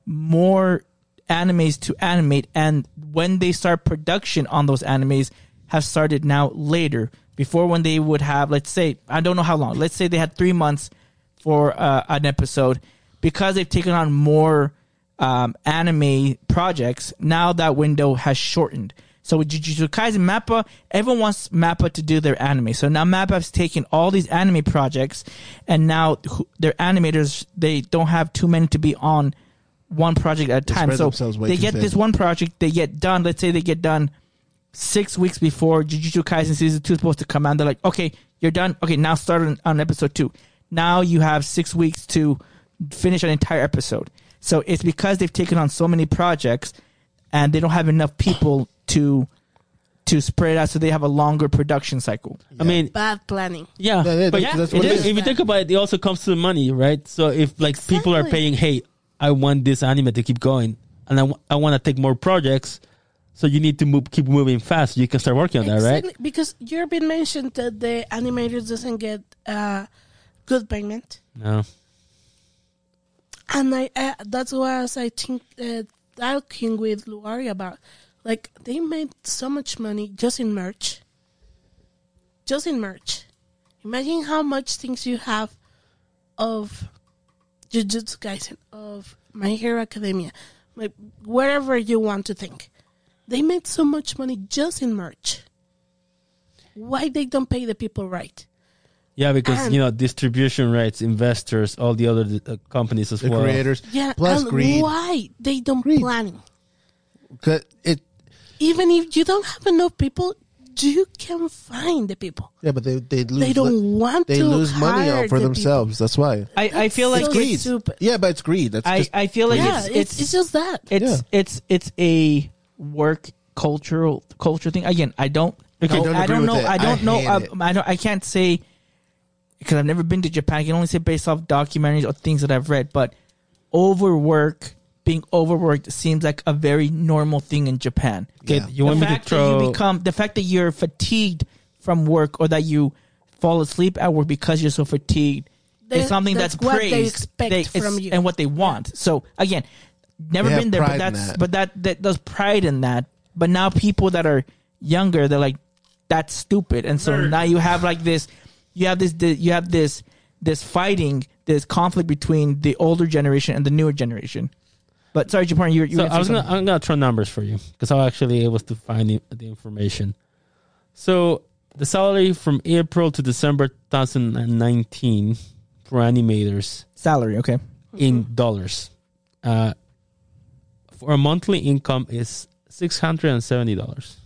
more animes to animate, and when they start production on those animes have started now later. Before, when they would have, let's say, I don't know how long, let's say they had three months for uh, an episode, because they've taken on more um, anime projects, now that window has shortened. So with Jujutsu Kaisen, Mappa, everyone wants Mappa to do their anime. So now Mappa's taken all these anime projects, and now who- their animators, they don't have too many to be on one project at a time. spread So themselves way they too get thin. this one project, they get done. Let's say they get done six weeks before Jujutsu Kaisen season two is supposed to come out. They're like, okay, you're done. Okay, now start on, on episode two. Now you have six weeks to finish an entire episode. So it's because they've taken on so many projects, and they don't have enough people to to spread out, so they have a longer production cycle. I mean, Bad planning. yeah, Yeah, yeah, but that's- that's it what it is- is. if you think about it, it also comes to the money, right? So if like people are Exactly. paying, hey, I want this anime to keep going, and I, w- I want to take more projects, so you need to move, keep moving fast. So you can start working on that, right? Exactly, because you've been mentioned that the animators doesn't get uh, good payment, No. and I uh, that's why I was I think uh, talking with Luari about, like, they made so much money just in merch, just in merch. Imagine how much things you have of Jujutsu Kaisen, of My Hero Academia, like wherever you want to think. They made so much money just in merch. Why they don't pay the people right? Yeah, because And- you know distribution rights, investors, all the other uh, companies as The well. creators, Yeah, plus and greed. why they don't Greed. plan? 'Cause It Even if you don't have enough people, you can find the people. Yeah, but they they lose. They don't want They to lose money hire out for the themselves. That's why. I, I feel like so it's, greed. stupid. Yeah, but it's greed. That's I, just I feel like Yeah, it's, it's, it's it's just that. it's Yeah. it's it's a work cultural culture thing. Again, I don't. Okay, know, don't I agree don't with know. it. I don't I know. hate I, it. I don't. I can't say because I've never been to Japan. I can only say based off documentaries or things that I've read. But overwork, being overworked, seems like a very normal thing in Japan. Okay, Yeah. you The want me to fact that throw? you become the fact that you're fatigued from work or that you fall asleep at work because you're so fatigued They- is something that's, that's what they praised. expect They- from it's- you. and what they want. So again, never They have been there, but pride in that's that. but that that does pride in that. But now people that are younger, they're like, that's stupid, and so now you have like this, you have this, you have this, this fighting, this conflict between the older generation and the newer generation. But sorry, Japan, you. you So were I was saying gonna I'm gonna throw numbers for you because I was actually able to find the, the information. So the salary from April to December twenty nineteen for animators something. Salary, okay. in dollars, uh, for a monthly income is six hundred and seventy dollars.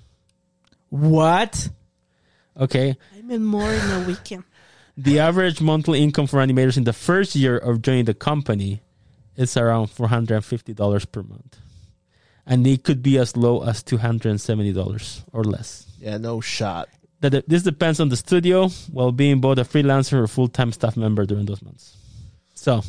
What? Okay, I mean, more in a weekend. the average monthly income for animators in the first year of joining the company is around four hundred and fifty dollars per month, and it could be as low as two hundred and seventy dollars or less. yeah, no shot. That this depends on the studio, while being both a freelancer or full-time staff member during those months. So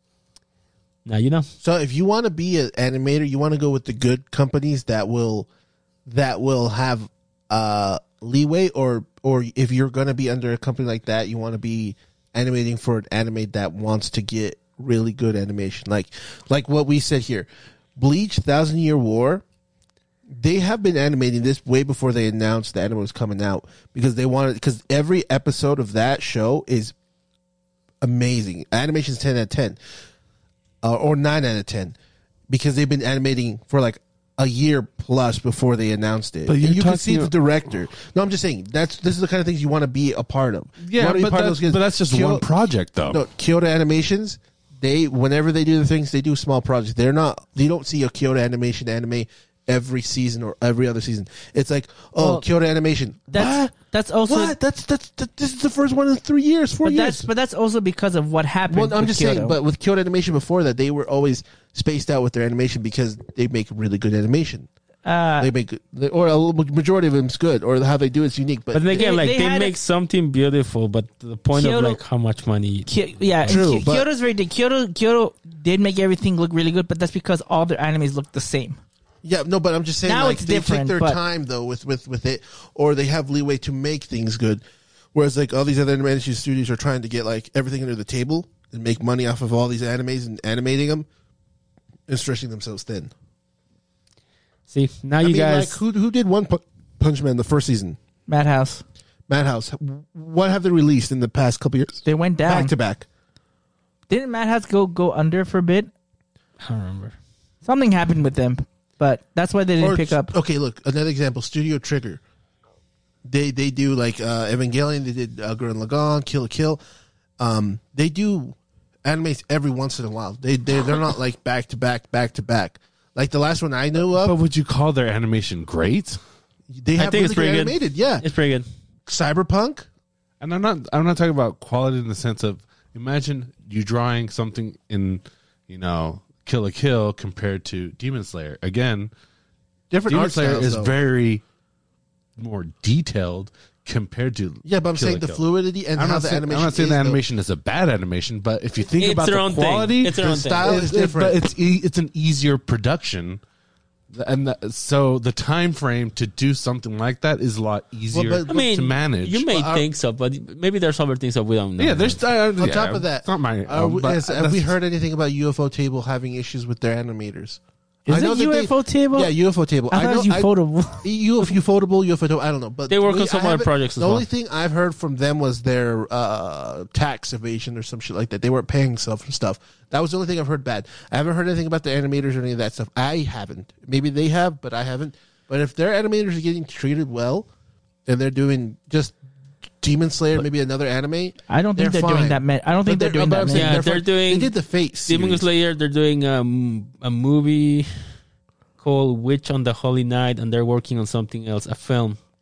now you know. So if you want to be an animator, you want to go with the good companies that will that will have uh, leeway, or or if you're going to be under a company like that, you want to be animating for an anime that wants to get really good animation, like like what we said here, Bleach, Thousand Year War. They have been animating this way before they announced the anime was coming out because they wanted because every episode of that show is amazing. Animation's ten out of ten. Uh, or nine out of ten, because they've been animating for like a year plus before they announced it. But And you're you can see talking- the director. No, I'm just saying that's this is the kind of things you want to be a part of. You Yeah, wanna be but, part of that, those kids. but that's just Kyo- one project, though. No, Kyoto Animations. They whenever they do the things, they do small projects. They're not. You don't see a Kyoto Animation anime every season or every other season. It's like, oh, Well, Kyoto Animation. That's what? that's also What? That's, that's that, this is the first one in three years, four but years. that's but that's also because of what happened. Well, I'm with just Kyoto. saying, but with Kyoto Animation before that, they were always spaced out with their animation because they make really good animation. uh, They make, they, or a majority of them's good, or how they do it's unique. But, But then again, They- like they they, had make a- something beautiful, but to the point Kyoto- of like how much money. Ky- yeah, True, Ky- but- Kyoto's very good. Kyoto Kyoto did make everything look really good, but that's because all their animes look the same. yeah, no, but I'm just saying, Now like it's they different, take their but- time though with, with with it, or they have leeway to make things good. Whereas like all these other animation studios are trying to get like everything under the table and make money off of all these animes and animating them and stretching themselves thin. See, now I you mean, guys. like who who did One Pu- Punch Man the first season? Madhouse, Madhouse. What have they released in the past couple years? they went down. Back to back. Didn't Madhouse go go under for a bit? I don't remember. Something happened with them, but that's why they didn't Or- pick up. Okay, look, another example. Studio Trigger. They they do like uh, Evangelion. They did uh, Gurren Lagann, Kill la Kill. Um, they do animes every once in a while. They they they're not like back to back, back to back. Like the last one I know of, But would you call their animation great? they I have think really it's pretty good good. animated. Yeah, It's pretty good. Cyberpunk. And I'm not I'm not talking about quality in the sense of imagine you drawing something in, you know, Kill la Kill compared to Demon Slayer. Again, Different Demon art Slayer styles, is though. very more detailed compared to Yeah, but I'm Kill la saying the Kill. fluidity and I'm how not, the saying, animation. I'm not saying is, the though. animation is a bad animation, but if you think It's about their the own thing. quality, It's their the own thing. style it's, is it's- different. but it's e- it's an easier production, and the, so the time frame to do something like that is a lot easier but- I mean, to manage. you may But are- think so, but maybe there's other things that we don't know. yeah, there's uh, On top of that, it's not my. Are we- um, but has- have that's- we heard anything about U F O Table having issues with their animators? Is I know it that U F O they, Table? Yeah, U F O Table. I thought it was know. Ufotable. U F Ufotable, U F O Table. I don't know, but They work we- on some I other haven't- projects as The well. only thing I've heard from them was their uh, tax evasion or some shit like that. They weren't paying stuff and stuff. That was the only thing I've heard bad. I haven't heard anything about the animators or any of that stuff. I haven't. Maybe they have, but I haven't. But if their animators are getting treated well, and they're doing just Demon Slayer, maybe another anime. I don't think They're they're, doing fine. that many. I don't think But they're, doing but that I'm many. saying Yeah, they're fine. doing They did the Fate Demon series. Slayer, they're doing um, a movie called Witch on the Holy Night, and they're working on something else, a film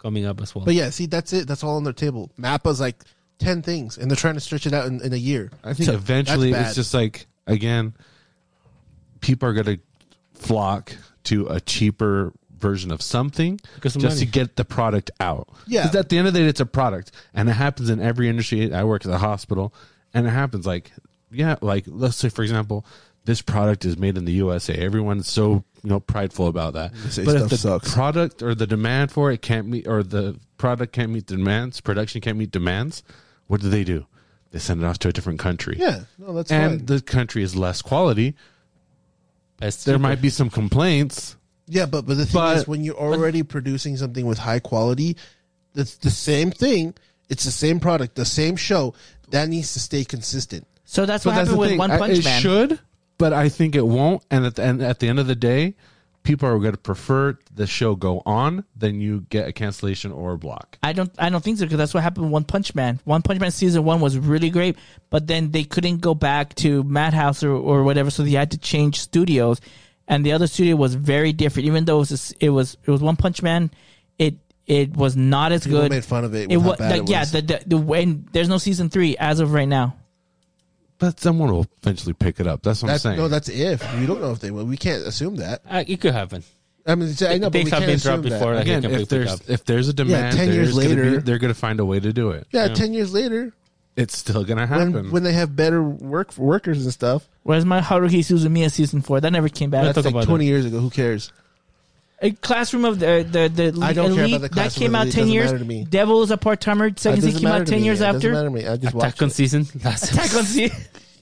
coming up as well. But yeah, see, that's it. That's all on their table. Mappa's like ten things, and they're trying to stretch it out in, in a year. I think So, eventually that's it's bad. just like, again, people are going to flock to a cheaper version of something Because of just money. to get the product out. Yeah. Because at the end of the day, it's a product. And it happens in every industry. I work at a hospital, and it happens like, yeah, like, let's say, for example, this product is made in the U S A. Everyone's so, you know, prideful about that. say But if stuff the sucks. product or the demand for it can't meet, or the product can't meet demands, production can't meet demands, what do they do? They send it off to a different country. yeah, no, that's And fine. the country is less quality. It's There cheaper. might be some complaints. Yeah, but but the thing But- is, when you're already producing something with high quality, that's the same thing. It's the same product, the same show. That needs to stay consistent. So that's But what that's happened the with thing. One I- Punch it Man. should, but I think it won't. And at the end, at the end of the day, people are going to prefer the show go on than you get a cancellation or a block. I don't. I don't think so because that's what happened with One Punch Man. One Punch Man season one was really great, but then they couldn't go back to Madhouse or, or whatever, so they had to change studios. And the other studio was very different, even though it was it was it was One Punch Man. It it was not as People good. made fun of it. It with how was bad like it yeah. was. The, the the when there's no season three as of right now. But someone will eventually pick it up. That's what That's, I'm saying. no, that's if you don't know if they will. We can't assume that. Uh, it could happen. I mean, I know, but Things we have can't been assume dropped that. before. Like, Again, it can if pick there's up. if there's a demand, ten years there's gonna later- be, they're going to find a way to do it. Yeah, Yeah. ten years later, It's still going to happen. when when they have better work workers and stuff. Whereas my Haruhi Suzumiya season four that never came back. Let's That's talk like about twenty years ago. Who cares? A Classroom of the the the I don't care Elite about the that Classroom came of out the Elite. ten Doesn't years. matter to me. Devil is a part timer. Second It season doesn't came matter out to ten me. years It after. Doesn't matter to me. I just watch Attack on it. season. That's Attack on Sea.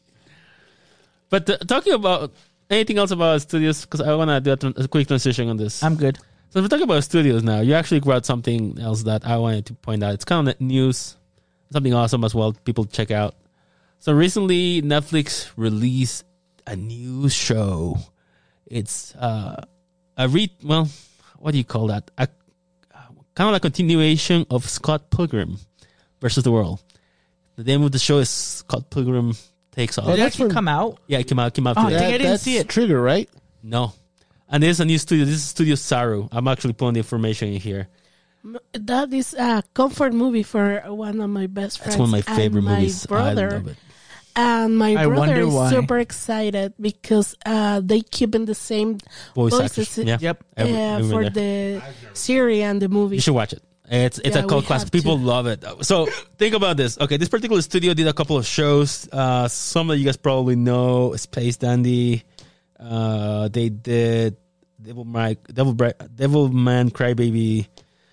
But uh, talking about anything else about studios, because I want to do a, tran- a quick transition on this. I'm good. So if we're talking about studios now, you actually brought something else that I wanted to point out. It's kind of news, something awesome as well. People check out. So recently, Netflix released a new show. It's uh, a re well, what do you call that? A kind of a continuation of Scott Pilgrim versus the World. The name of the show is Scott Pilgrim Takes Off. Did it that's actually from- come out? Yeah, it came out. Came out Oh, today. dang, I didn't that's see it. Trigger, right? No. And there's a new studio. This is Studio Saru. I'm actually putting the information in here. That is a comfort movie for one of my best friends. That's one of my and favorite my movies. Brother. I love it. And my I brother wonder is why. super excited because uh, they keep in the same Voice voices actors. Yeah. Yep. Every- uh, everyone for there. the series and the movie. You should watch it. It's it's Yeah, a cult we classic. have People to. love it. So think about this. Okay, this particular studio did a couple of shows. Uh, some of you guys probably know Space Dandy. Uh, they did Devil My Devil Bri- Devil Man Crybaby.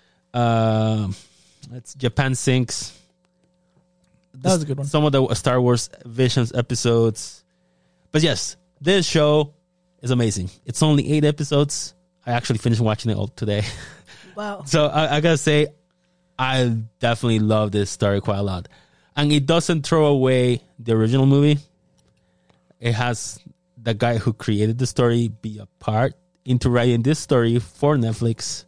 Uh, it's Japan Sinks. That was a good one. Some of the Star Wars Visions episodes. But yes, this show is amazing. It's only eight episodes. I actually finished watching it all today. Wow. So I, I gotta say, I definitely love this story quite a lot. And it doesn't throw away the original movie. It has the guy who created the story be a part into writing this story for Netflix.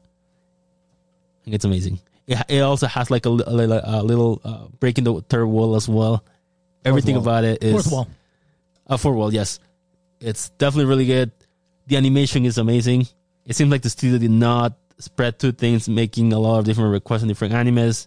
And it's amazing. It, it also has like a, li- a little, a little uh, breaking the third wall as well. Everything wall. about it is Fourth wall. a fourth wall. Yes, it's definitely really good. The animation is amazing. It seems like the studio did not spread two things, making a lot of different requests and different animes.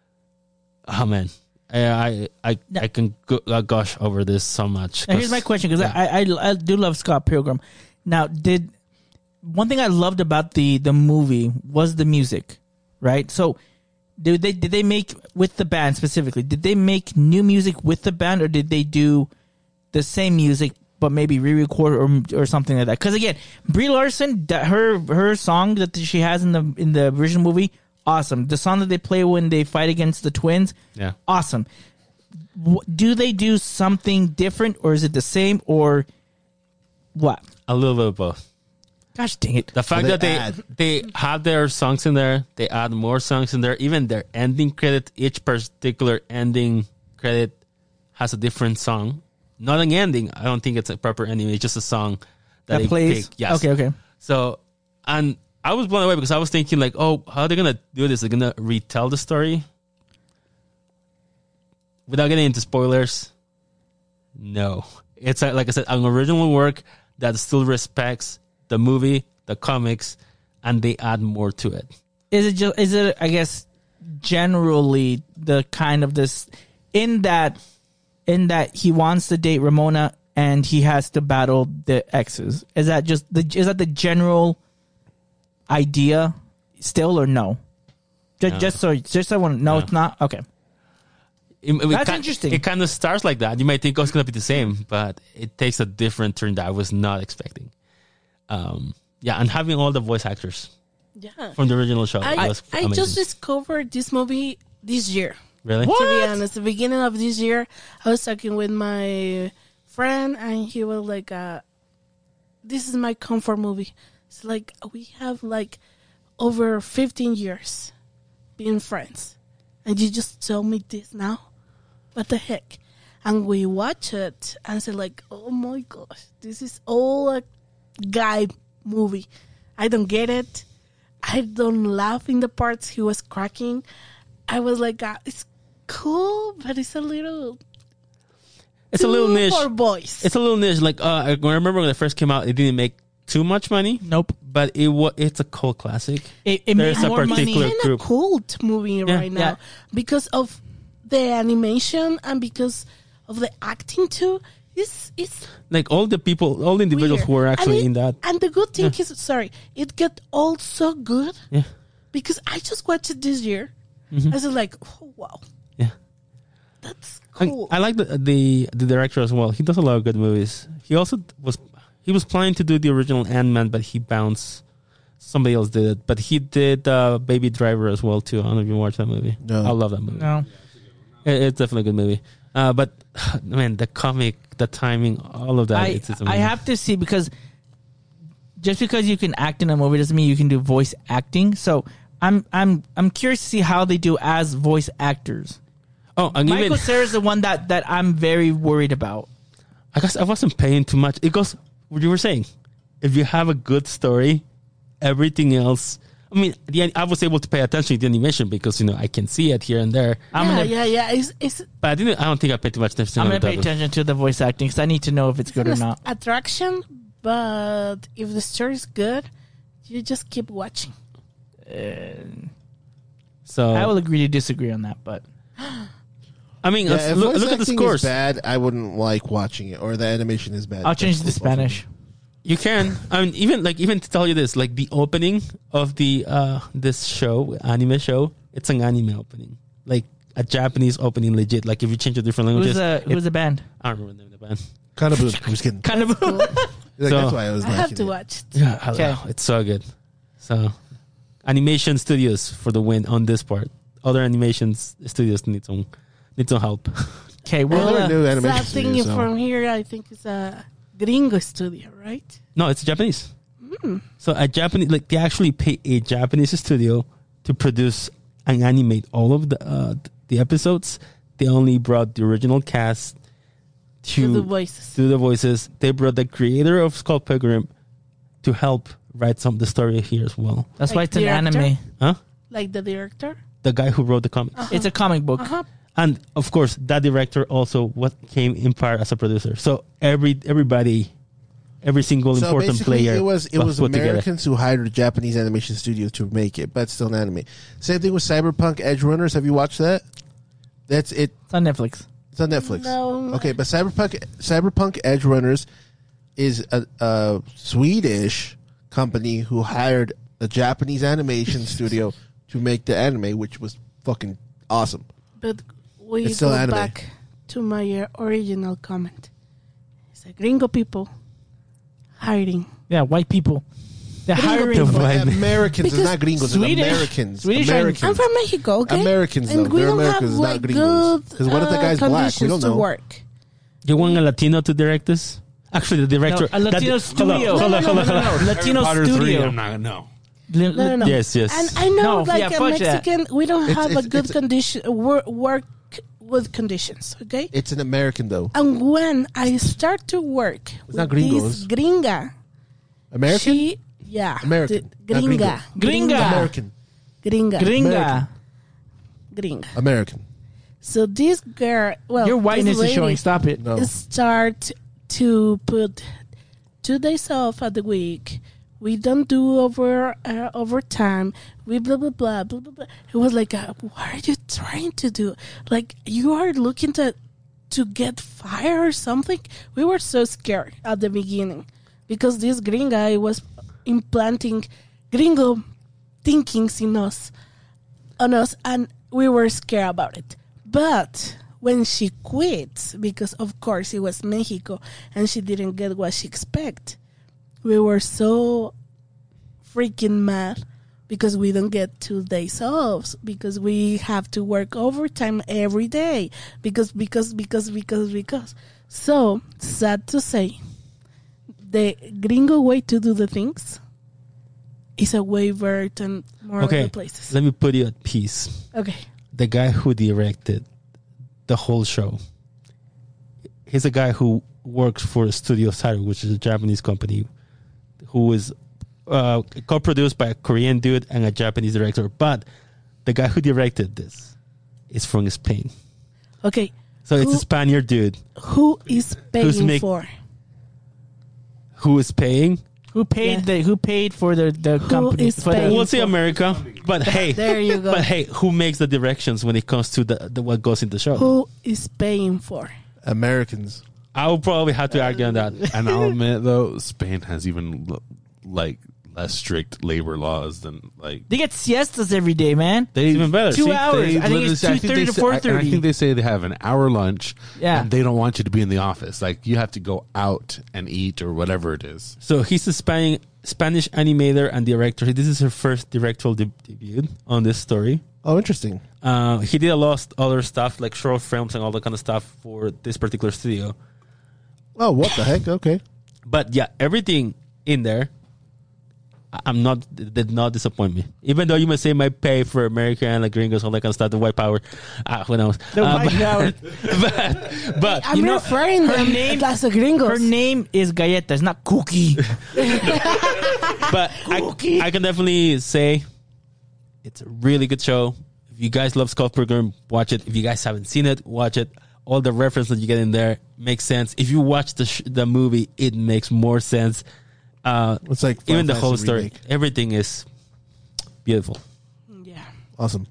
Oh man, I I I, I can go, uh, gush over this so much. Now here's my question because I, I I do love Scott Pilgrim. Now, did one thing I loved about the the movie was the music, right? So, did they did they make with the band specifically? Did they make new music with the band, or did they do the same music but maybe re-record or or something like that? Because again, Brie Larson, that her her song that she has in the in the original movie, awesome. The song that they play when they fight against the twins, Yeah. awesome. W- Do they do something different, or is it the same, or what? A little bit of both. Gosh dang it! The fact they that they add. they have their songs in there, they add more songs in there. Even their ending credit, each particular ending credit has a different song. Not an ending. I don't think it's a proper ending. It's just a song that, That they plays. pick. Yes. Okay, okay. So, and I was blown away because I was thinking like, oh, how are they gonna do this? They're gonna retell the story without getting into spoilers. No, it's uh, like I said, an original work that still respects the movie, the comics, and they add more to it. is it just is it I guess generally the kind of this in that in that he wants to date Ramona and he has to battle the exes. Is that just the is that the general idea still or no? Just, No. just so just so I want to know No. it's not okay. It, it That's ki- interesting. It kind of starts like that. You might think, oh, it's going to be the same, but it takes a different turn that I was not expecting. Um, yeah, and having all the voice actors Yeah. from the original show I, was I amazing. just discovered this movie this year. really? To be honest, the beginning of this year, I was talking with my friend, and he was like, uh, "This is my comfort movie." It's like we have like over fifteen years being friends, and you just told me this now. What the heck? And we watch it, and it's like, "Oh my gosh, this is all a guy movie." I don't get it. I don't laugh in the parts he was cracking. I was like, uh, it's cool, but it's a little. It's a little too niche. for boys. It's a little niche. Like uh, I remember when it first came out, it didn't make too much money, Nope. but it was it's a cult classic. It, it made There's a more money. particular- kind group. of cult movie right now Yeah. because of the animation and because of the acting too. It's it's Like all the people, all the individuals weird. who were actually and in it- that. And the good thing is, sorry, it got all so good Yeah, because I just watched it this year. Mm-hmm. I was like, oh wow, yeah. that's I, cool. I like the, the the director as well. He does a lot of good movies. He also was he was planning to do the original Ant-Man, but he bounced. Somebody else did it, but he did uh, Baby Driver as well too. I don't know if you watched that movie. No. I love that movie. No. It- it's definitely a good movie. Uh, but man, the comic, the timing, all of that. I, it's, it's I amazing. have to see because just because you can act in a movie doesn't mean you can do voice acting. So I'm I'm I'm curious to see how they do as voice actors. Oh, and Michael even Cera is the one that, that I'm very worried about. I guess I wasn't paying too much. It goes what you were saying. If you have a good story, everything else. I mean, the, I was able to pay attention to the animation because you know I can see it here and there. I'm yeah, gonna yeah, yeah. It's it's But I didn't. I don't think I paid too much attention. I'm to gonna pay the- attention to the voice acting because I need to know if it's good or an not. attraction, but if the story is good, you just keep watching. So I will agree to disagree on that, but I mean, Yeah, let's if look, voice look at the acting scores. is bad, I wouldn't like watching it, or the animation is bad. I'll change it to That's both of them. Spanish. You can. I mean, even like even to tell you this, like the opening of the uh this show, anime show, it's an anime opening, like a Japanese opening, legit. Like if you change to different languages, Who's the it- Who's the band? I don't remember the name of the band. Kind of. I'm just kidding. Kind of. Like, So- that's why I was I have liking to it. watch it. Yeah, I Okay. know. It's so good. So, animation studios for the win on this part. Other animations studios need some need some help. Okay, Well, well, they're uh, new animation That thing studios, so- from here, I think, is a Gringo studio, right? No, it's Japanese. So a Japanese, like they actually pay a Japanese studio to produce and animate all of the uh, the episodes. They only brought the original cast to To the voices. do the voices. They brought the creator of Skull Pilgrim to help write some of the story here as well. that's Like why it's an director? anime. Huh? Like the director. The guy who wrote the comics. It's a comic book. Uh-huh. And of course, that director also what came in part as a producer. So every everybody, every single So important basically, player it was it was put together. Americans who hired a Japanese animation studio to make it, but still an anime. Same thing with Cyberpunk Edge Runners. Have you watched that? That's it. It's on Netflix. It's on Netflix. No. Okay, but Cyberpunk Cyberpunk Edge Runners is a, a Swedish company who hired a Japanese animation studio to make the anime, which was fucking awesome. But we It's still go anime. back to my uh, original comment. It's like Gringo people hiding. Yeah, white people. They're Gringo hiring. people. Why- Americans, Because it's not gringos, Swedish- it's Americans. Swedish and- Americans. I'm from Mexico, okay? Americans, and though. we They're don't Americans, have not like gringos. good 'Cause what if the uh, guy's black? We conditions don't to know. work. You want a Latino to direct this? Actually, the director. No, a Latino that- studio. Hold on, hold on, hold on, hold on. No, no, no, Latino Harry Potter three, studio. I'm not no. Li- No, no, no. Yes, yes. And I know, No, like yeah, a fuck that. Mexican, we don't It's- have it's- a good it's- condition work, work with conditions, okay? It's an American, though. And when I start to work with not gringos. this gringa, American? she, yeah, American, the- not gringa, Gringa. American. gringa, Gringa. gringa. American. So this girl, well, Your whiteness this is showing. lady Stop it. No. start to put two days off at the week We don't do over uh, overtime. We blah blah blah blah blah blah. It was like, uh, what are you trying to do? Like you are looking to to get fired or something. We were so scared at the beginning because this green guy was implanting gringo thinkings in us, on us, and we were scared about it. But when she quit, because of course it was Mexico and she didn't get what she expected, we were so freaking mad because we don't get two days off, because we have to work overtime every day, because, because, because, because, because. So, sad to say, the gringo way to do the things is a way better than more Okay, other places. let me put you at peace. Okay. The guy who directed the whole show, he's a guy who works for Studio Saru, which is a Japanese company, who is uh, co-produced by a Korean dude and a Japanese director. But the guy who directed this is from Spain. Okay. So it's Who- a Spaniard dude Who is paying make- for? who is paying. Who paid Yeah. the Who paid for the the company? is for the, paying? We'll say America, but hey, There you go. but hey, who makes the directions when it comes to the, the what goes in the show? Who is paying for? Americans. I will probably have to argue on that. And I'll admit though, Spain has even l- like less strict labor laws than like They get siestas every day, man. they Even better. Two See, hours. They I think literally it's say- I two think thirty they to say- four I- and I thirty. think they say they have an hour lunch. Yeah. and they don't want you to be in the office. Like you have to go out and eat or whatever it is. So he's a Spanish Spanish animator and director. This is her first directorial de- debut on this story. Oh, interesting. Uh, he did a lot of other stuff like short films and all that kind of stuff for this particular studio. Oh, what the heck? Okay. But yeah, everything in there, I- I'm not did not disappoint me. Even though you may say my pay for America and like gringos, all that kind of stuff, the white power, ah, who knows? The Uh, white but, power. but, but I'm you know, referring her them name- as the gringos. Her name is Galleta. It's not Cookie. but I, I can definitely say it's a really good show. If you guys love Scott Pilgrim, watch it. If you guys haven't seen it, watch it. All the references that you get in there makes sense. If you watch the sh- the movie, it makes more sense. Uh, It's like even the Final whole Fantasy story, remake. everything is beautiful. Yeah. Awesome.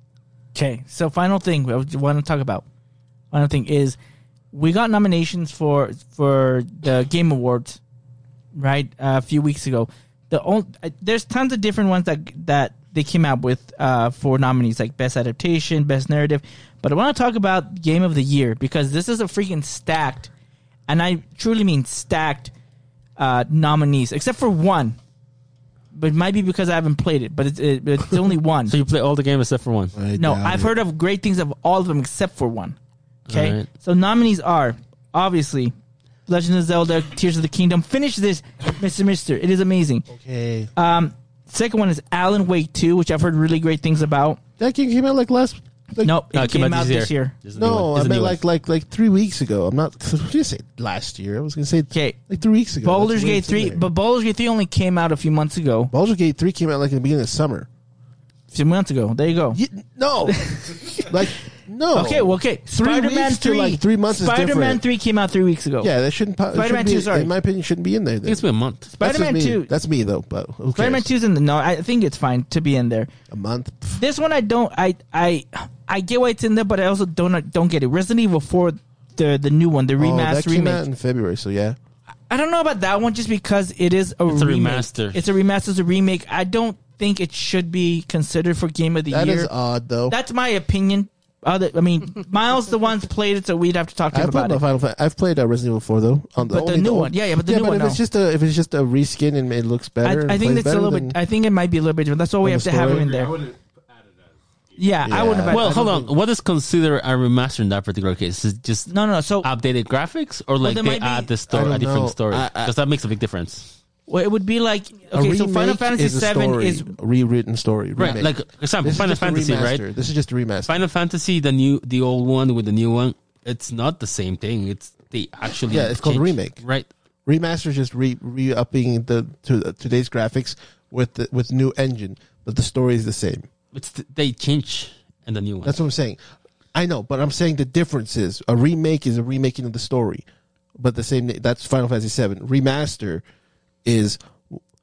Okay, so final thing I want to talk about. Final thing is we got nominations for for the Game Awards, right? Uh, a few weeks ago. The only, uh, there's tons of different ones that that they came out with uh, for nominees, like best adaptation, best narrative. But I want to talk about Game of the Year because this is a freaking stacked, and I truly mean stacked uh, nominees, except for one. But it might be because I haven't played it, but it's, it, it's only one. So you play all the games except for one. I No, doubt I've it. heard of great things of all of them except for one. Okay, Alright. so nominees are obviously Legend of Zelda: Tears of the Kingdom. Finish this, Mister Mister. It is amazing. Okay. Um, second one is Alan Wake two, which I've heard really great things about. That game came out like last. Like, Nope, it No, came, out this year. This is a new No, one. This I is a meant new one. like like like three weeks ago. I'm not. What did you say last year? I was gonna say Okay, like three weeks ago. Baldur's That's the way Gate it's in three, there. but Baldur's Gate three only came out a few months ago. Baldur's Gate three came out like in the beginning of summer. A few months ago. There you go. You, no, like no. Okay, well, okay. Three Spider-Man weeks to, three. like, three months is Spider-Man different. three came out three weeks ago. Yeah, that shouldn't. po- it Spider-Man shouldn't be- two, sorry. In my opinion, shouldn't be in there. I Then. think it's been a month. That's Spider-Man just me. two. That's me though. But who Spider-Man cares? two's in the no. I think it's fine to be in there. A month. Pff, This one I don't. I I I get why it's in there, but I also don't don't get it. Resident Evil four, the the new one, the Oh, remaster that came out remake. in February. So yeah. I don't know about that one just because it is a It's a remake. remaster. It's a remaster. It's a remake. I don't think it should be considered for Game of the That Year. is odd though. That's my opinion. Other, I mean, Miles the one's played it, so we'd have to talk to him I've played about my it. Final Fan- I've played uh, Resident Evil four though. On But the only new old- one, yeah, yeah, but the yeah, new but one, if it's no. just a if it's just a reskin and it looks better, I, and I think plays that's a better, little then- bit. I think it might be a little bit different. That's why we On have the to have him story? in there. Yeah, I Yeah. wouldn't have. Well, I hold don't on. What is considered a remaster in that particular case? Is it just No, no, no. So updated graphics, or like there they might be- add the I story, don't a different know. story? I- I- Because that makes a big difference. well, it would be like A okay. So remake Final Fantasy is a seven story, is a rewritten story. Right, remake. like example, This is Final just a Fantasy, right? remaster. This is just a remaster. Final Fantasy, the new, the old one with the new one, it's not the same thing. It's they actually Yeah, it's called a changed- remake. right? Remaster is just re re upping the to today's graphics with the, with new engine, but the story is the same. It's they change in the new one. That's what I'm saying. I know, but I'm saying the difference is a remake is a remaking of the story, but the same. That's Final Fantasy seven. Remaster is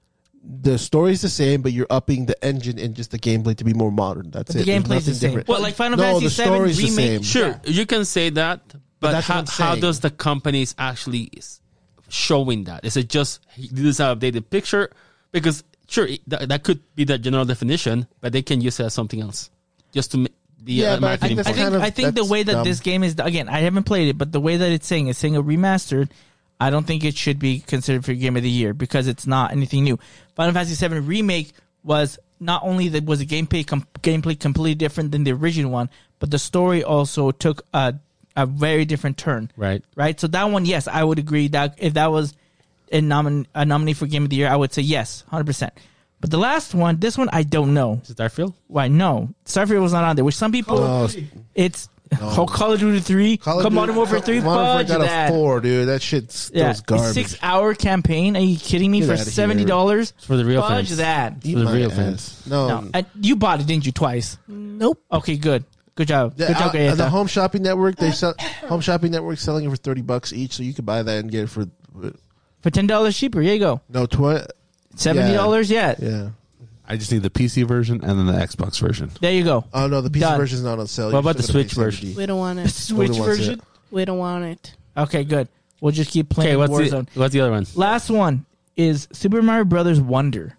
the story's the same, but you're upping the engine and just the gameplay to be more modern. That's But it. the There's gameplay's the nothing same. different. Well, like Final No, Fantasy the seven story's the remake. same. Sure, you can say that, but, that's what how, I'm how saying. does the companies actually s- showing that? Is it just this is an updated picture? Because sure, it- that, that could be the general definition, but they can use it as something else just to ma- be Yeah, a but I marketing think that's I point. think kind of- I think the that's way that dumb. this game is again, I haven't played it, but the way that it's saying it's saying a remastered. I don't think it should be considered for Game of the Year because it's not anything new. Final Fantasy seven remake was not only that was a gameplay com- gameplay completely different than the original one, but the story also took a a very different turn. Right. Right. So that one, yes, I would agree that if that was a, nomin- a nominee for Game of the Year, I would say yes, one hundred percent. But the last one, this one, I don't know. Starfield? Why? No, Starfield was not on there. Which some people, Oh, it's oh, Call of Duty three, Call of Come Duty- Modern Warfare three, Modern Warfare fudge got that. a four, dude. That shit's Yeah, those garbage. six hour campaign. Are you kidding me? Get For outta here. seventy dollars, It's for the real fudge fans. that. Eat for the my real ass. fans. No, No, I, you bought it, didn't you? Twice. Nope. Okay, good, good job, The, good job, uh, Galleta. the Home Shopping Network, they sell Home Shopping Network selling it for thirty bucks each, so you could buy that and get it for For ten dollars cheaper. Here you go. no twenty. Seventy dollars. Yeah. Yeah. I just need the P C version and then the Xbox version. There you go. Oh no, the P C Done. version's not on sale. What You're about the still gonna Switch pay version? seventy. We don't want The it. Switch Nobody wants version. it. We don't want it. Okay, good. We'll just keep playing Okay, what's Warzone. the, what's the other one? Last one is Super Mario Brothers Wonder.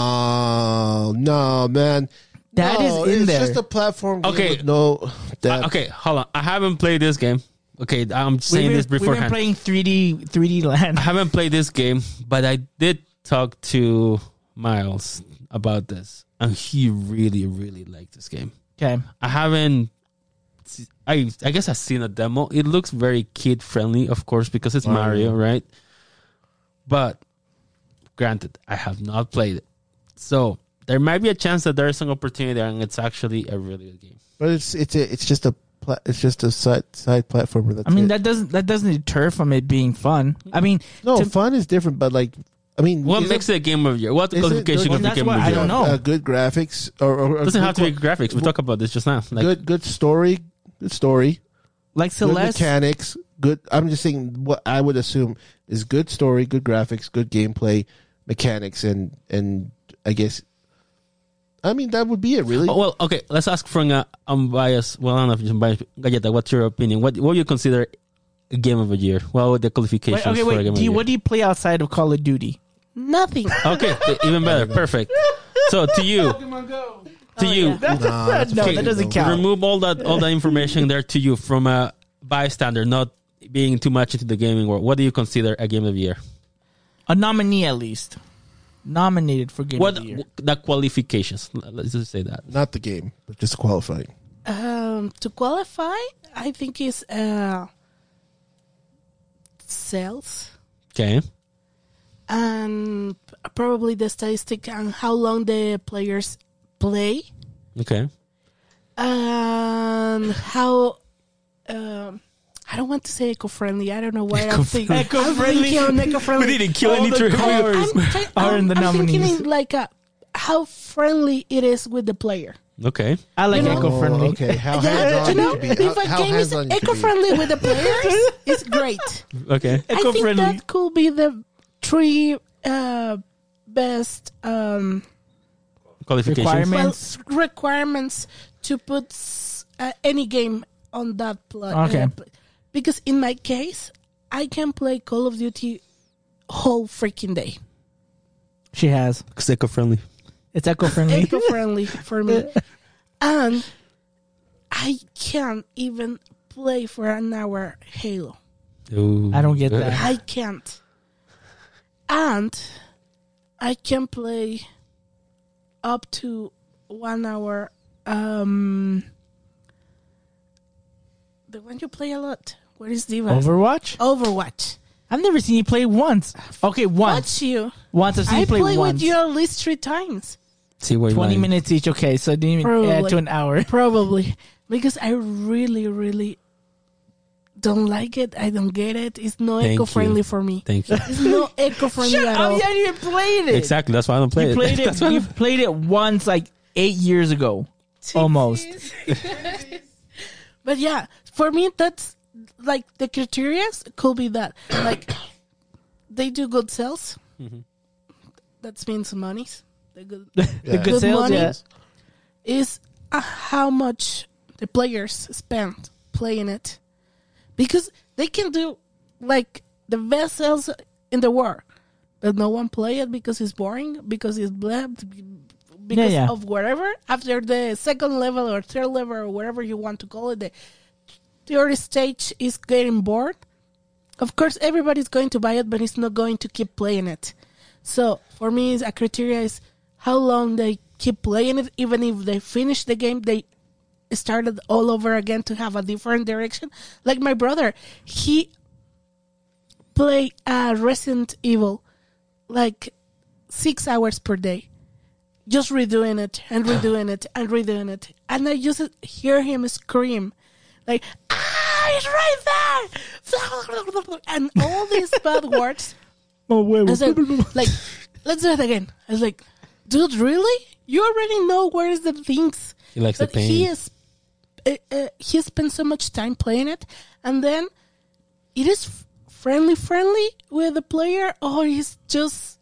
No, no, man. That is no, in it's there. just a platform game Okay. with no depth. Uh, okay, hold on. I haven't played this game. Okay, I'm saying We've this been, we've been beforehand. playing three D three D Land. I haven't played this game, but I did talk to Miles about this, and he really, really liked this game. Okay. I haven't. I I guess I've seen a demo. It looks very kid friendly, of course, because it's Mario, Mario. right? But granted, I have not played it, so there might be a chance that there is an opportunity there, and it's actually a really good game. But it's it's a, it's just a pla- it's just a side side platformer. That's I mean it. that doesn't that doesn't deter from it being fun. I mean, no to- fun is different, but like I mean, What is makes it a game of the year? What the is it- qualification well, of the that's game what of the I year? don't know. Uh, good graphics or, or, or It doesn't good have to be qua- graphics. We talked about this just now. Like, good good story, good story, like good Celeste. mechanics, good. I'm just saying what I would assume is good story, good graphics, good gameplay, mechanics, and and I guess. I mean that would be it, really. Oh, well, okay. Let's ask from a unbiased. Well, I don't know if it's unbiased. Galleta, what's your opinion? What what would you consider a game of the year? What would the qualifications Wait, okay, for a wait. game Do of you, the what do you play outside of Call of Duty? Nothing. year? Okay, even better. Perfect. So to you, to you, Nah, that's No, okay. that doesn't count. remove all that all that information there to you from a bystander, not being too much into the gaming world. What do you consider a game of the year? A nominee at least. Nominated for Game What of the Year. the qualifications? Let's just say that. Not the game, but just qualifying. Um, to qualify, I think is uh, sales Okay. and probably the statistic and how long the players play Okay. and how. Um, I don't want to say eco-friendly. I don't know why I'm thinking. Eco-friendly? I'm thinking on eco-friendly. We didn't kill All any the tree. cars I'm, try- are in the I'm thinking nominees. in like a, how friendly it is with the player. Okay. I like You know- eco-friendly. Oh, okay, how Yeah, hands-on you know, you can if be. a How, how game is hands-on you can be. eco-friendly with the players, it's great. Okay. I think Eco-friendly. that could be the three uh, best um, Qualifications. Requirements. well, requirements to put s- uh, any game on that play. Okay. Because in my case, I can play Call of Duty whole freaking day. She has. It's eco-friendly. It's eco-friendly. Eco-friendly for me. And I can't even play for an hour Halo. Ooh. I don't get that. I can't. And I can play up to one hour. Um, the one you play a lot. Where is Diva? Overwatch? Overwatch. I've never seen you play once. Okay, once. Watch you. Once I've seen I you play, play once. with you at least three times. See where twenty lying. minutes each. Okay, so I didn't even Probably. add to an hour. Probably. Because I really, really don't like it. I don't get it. It's not Thank eco-friendly you. for me. Thank you. It's not eco-friendly Shut at up! all. You haven't even played it. Exactly. That's why I don't play You it. played it. That's why I You don't- played it once, like eight years ago, almost. But yeah, for me, that's like the criteria could be that like they do good sales, that means monies. The good, the Yeah. good Good sales, money. yeah. is uh, how much the players spend playing it, because they can do like the best sales in the world, but no one play it because it's boring, because it's blabbed, because Yeah, yeah. of whatever. After the second level or third level or whatever you want to call it, the third stage is getting bored. Of course, everybody's going to buy it, but it's not going to keep playing it. So for me, a criteria is how long they keep playing it. Even if they finish the game, they started all over again to have a different direction. Like my brother, he played uh, Resident Evil like six hours per day, just redoing it and redoing it and redoing it. And I just hear him scream, like, ah, it's right there! And all these bad words. Oh, wait, I said, like, let's do it again. I was like, dude, really? You already know where is the things. He likes the But pain. he is, uh, uh, he spent so much time playing it, and then it is f- friendly, friendly with the player, or it's just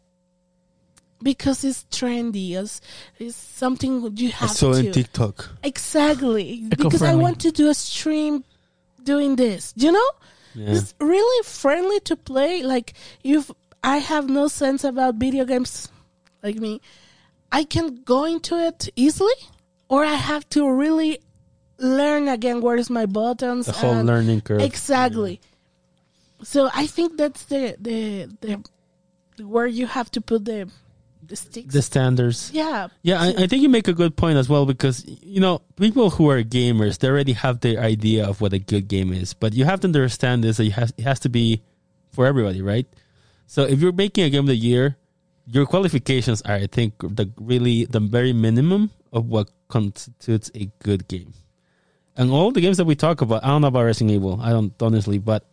because it's trendy, it's, it's something you have So to. in TikTok. Exactly, because I Eco-friendly. want to do a stream doing this. You know, Yeah. it's really friendly to play. Like if I have no sense about video games, like me, I can go into it easily, or I have to really learn again where's my buttons. The whole and- learning curve. Exactly. So I think that's the the the where you have to put the the sticks. The standards. yeah. Yeah, I, I think you make a good point as well, because, you know, people who are gamers, they already have their idea of what a good game is. But you have to understand this, that you have, it has to be for everybody, right? So if you're making a game of the year, your qualifications are, I think, the really the very minimum of what constitutes a good game. And all the games that we talk about, I don't know about Resident Evil, I don't honestly, but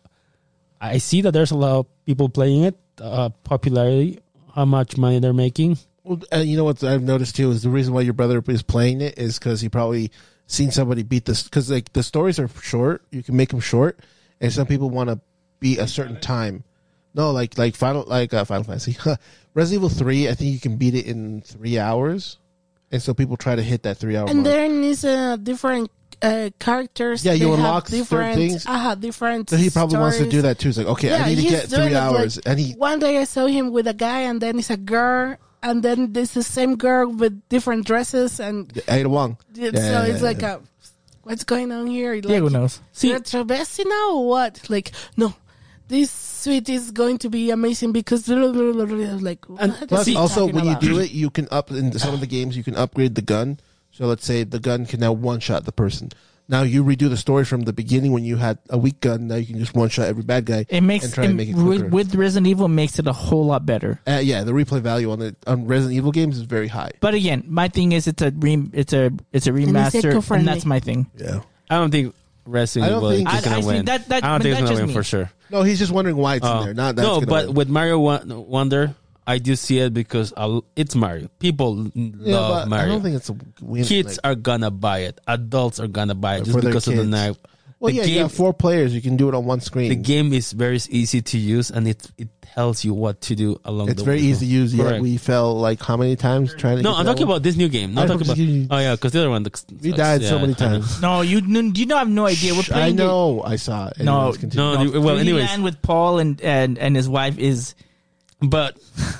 I see that there's a lot of people playing it, uh, popularity, how much money they're making. Well, uh, you know what I've noticed too is the reason why your brother is playing it is because he probably seen somebody beat this, because like the stories are short, you can make them short, and some people want to beat a certain time. No, like like Final like uh, Final Fantasy, Resident Evil three. I think you can beat it in three hours, and so people try to hit that three hour And mark. then is uh, different uh, characters. Yeah, you They have unlock certain different things. Uh, different. So he probably wants to stories. do that too. He's like, okay, Yeah, I need to he's get doing three it, like, hours, and he One day I saw him with a guy, and then it's a girl, and then there's the same girl with different dresses, and Ada Wong. it- Yeah, so yeah, it's yeah, like, yeah. a, what's going on here? Like, Diego knows. See, you're travesti now or what? Like, no, this suite is going to be amazing because blah, blah, blah, blah. like, And what Plus, is he also talking when you about? do it, you can up in some of the games you can upgrade the gun. So let's say the gun can now one shot the person. Now you redo the story from the beginning when you had a weak gun. Now you can just one shot every bad guy. It makes and try it, and make it with, quicker. with Resident Evil makes it a whole lot better. Uh, yeah, the replay value on the on Resident Evil games is very high. But again, my thing is it's a re, it's a it's a remaster, and, eco-friendly. that's my thing. Yeah. I don't think Resident I don't Evil think- is I- going I to see win. that- that- I don't think that's it's going just to win me. for sure. No, he's just wondering why it's Oh. in there. Not that's no, gonna but win. with Mario Won- Wonder, I do see it because I'll, it's Mario. People yeah, love but Mario. I don't think it's a win. Kids like- are gonna buy it. Adults are gonna buy it just For their because of the kids. night. well, the yeah, you game- got four players. You can do it on one screen. The game is very easy to use, and it it tells you what to do along it's the very way. easy to use. Yeah, Correct. we fell like how many times trying to. No, get I'm that talking one? about this new game. Not I talking hope about. you- Oh yeah, because the other one. The, We died so yeah, many I know. times. No, you n- you don't have no idea. We're Shh, I playing. know. I saw it. No, Anyways, continue. no, It. the- well, anyways. Land with Paul and, and and his wife is. But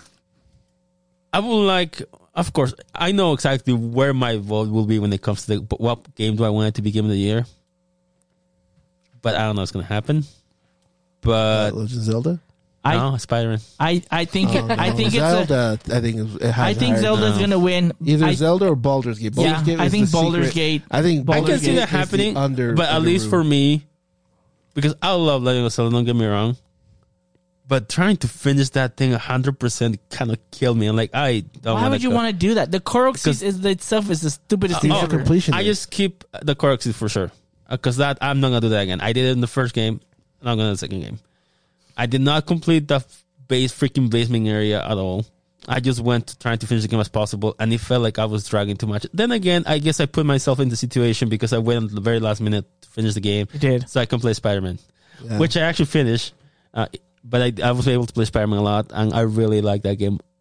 I would like, of course, I know exactly where my vote will be when it comes to the, but what game do I want it to be game of the year. But I don't know what's going to happen. But Uh, Legend of Zelda. I no, Spider-Man. I I think Oh, I no. think it's a, Zelda. I think it has I think higher- Zelda's no. gonna win. Either I, Zelda or Baldur's Gate. Baldur's yeah, Gate I is think the Baldur's secret- Gate. I think I Baldur's can see Gate that is the happening, Under, but at least for Underoos. me, because I love Legend of Zelda, don't get me wrong, but trying to finish that thing one hundred percent kind of killed me. I'm like, I don't Why wanna would you go. want to do that? The Korok Because- is itself is the stupidest thing Oh, ever. completion I is. just keep the Korok for sure. Because that, I'm not going to do that again. I did it in the first game, and I'm going to do the second game. I did not complete the f- base freaking basement area at all. I just went to trying to finish the game as possible, and it felt like I was dragging too much. Then again, I guess I put myself in the situation because I went at the very last minute to finish the game. You did. So I can play Spider-Man, Yeah. which I actually finished. Uh, but I, I was able to play Spider-Man a lot, and I really like that game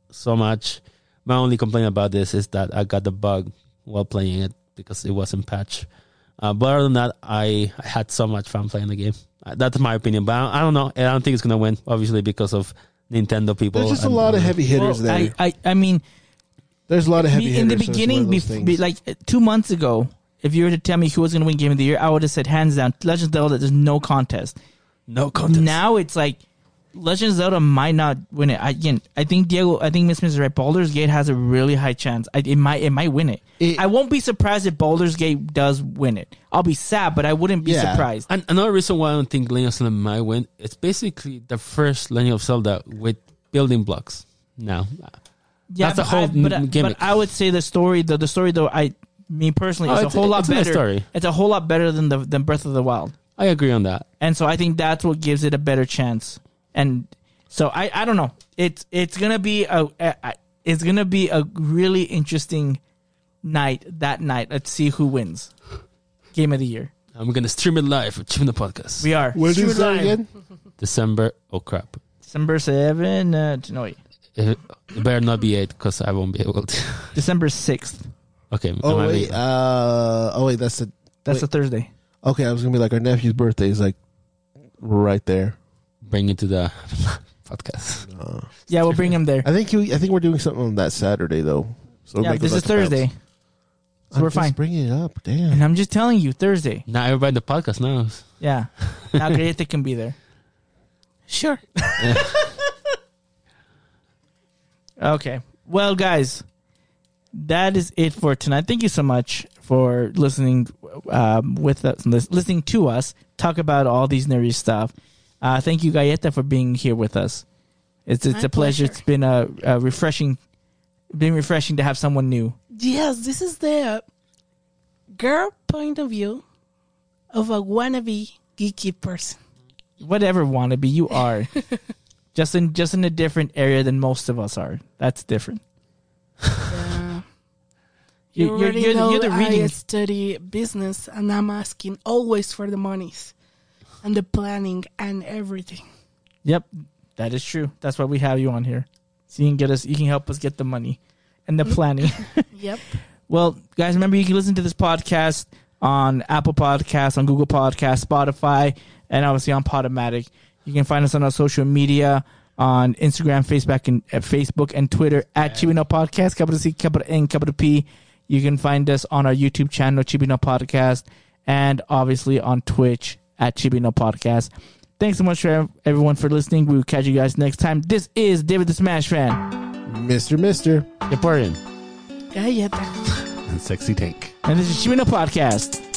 so much. My only complaint about this is that I got the bug while playing it because it wasn't patched. Uh, but other than that, I, I had so much fun playing the game. Uh, That's my opinion. But I, I don't know. I don't think it's going to win, obviously, because of Nintendo people. There's just a and- lot of heavy hitters Well, there. I, I, I mean, There's a lot of heavy in hitters. the so it's one beginning, of those bef- things. be, like uh, two months ago, if you were to tell me who was going to win Game of the Year, I would have said hands down, Legend of Zelda. There's no contest. No contest. Now it's like Legend of Zelda might not win it. I, again, I think Diego, I think Miss Miss is right. Baldur's Gate has a really high chance. I, it might, it might win it. It- I won't be surprised if Baldur's Gate does win it. I'll be sad, but I wouldn't be Yeah. surprised. And another reason why I don't think Legend of Zelda might win, it's basically the first Legend of Zelda with building blocks. Now, Yeah, That's the but whole I, but, m- I- gimmick. but I would say the story, the, the story though, I, me personally, Oh, is a it's- whole lot it's a nice better. story. It's a whole lot better than the than Breath of the Wild. I agree on that. And so I think that's what gives it a better chance. And so I, I don't know. It's it's gonna be a, a, a it's gonna be a really interesting night that night. Let's see who wins Game of the Year. I'm going to stream it live for Chip in the Podcast. We are When Stream is it that live. again? December. Oh, crap. December seventh. Uh, no wait, It, it better not be eight because I won't be able to. December sixth. Okay. Oh I might wait, be- uh, oh wait, that's the. That's Wait. a Thursday. Okay, I was gonna be like our nephew's birthday is like right there. bring it to the podcast. Uh, Yeah, we'll bring him there. I think he, I think we're doing something on that Saturday though. So Yeah, make this it is like a bounce. Thursday, so I'm we're just fine. Bringing it up, damn. And I'm just telling you, Thursday. Now everybody in the podcast knows. Yeah, now Grete can be there. Sure. Okay. Well, guys, that is it for tonight. Thank you so much for listening um, with us, lis- listening to us talk about all these nerdy stuff. Uh, thank you, Galleta, for being here with us. It's it's My a pleasure. pleasure. It's been a, a refreshing, been refreshing to have someone new. Yes, this is the girl point of view of a wannabe geeky person. Whatever wannabe you are, just in just in a different area than most of us are. That's different. Yeah. You- You, you're- already you're the- know you're the I reading- study business, and I'm asking always for the monies and the planning and everything. Yep, that is true. That's why we have you on here, so you can get us. You can help us get the money and the planning. Yep. Well, guys, remember you can listen to this podcast on Apple Podcasts, on Google Podcasts, Spotify, and obviously on Podomatic. You can find us on our social media on Instagram, Facebook, and uh, Facebook and Twitter at Chibino Podcast, capital C, capital N, capital P. You can find us on our YouTube channel, Chibino Podcast, and obviously on Twitch at Chibino Podcast. Thanks so much for everyone for listening. We will catch you guys next time. This is David the Smash Fan, Mister Mister. Yaporian. Galleta. And Sexy Tank. and this is Chibino Podcast.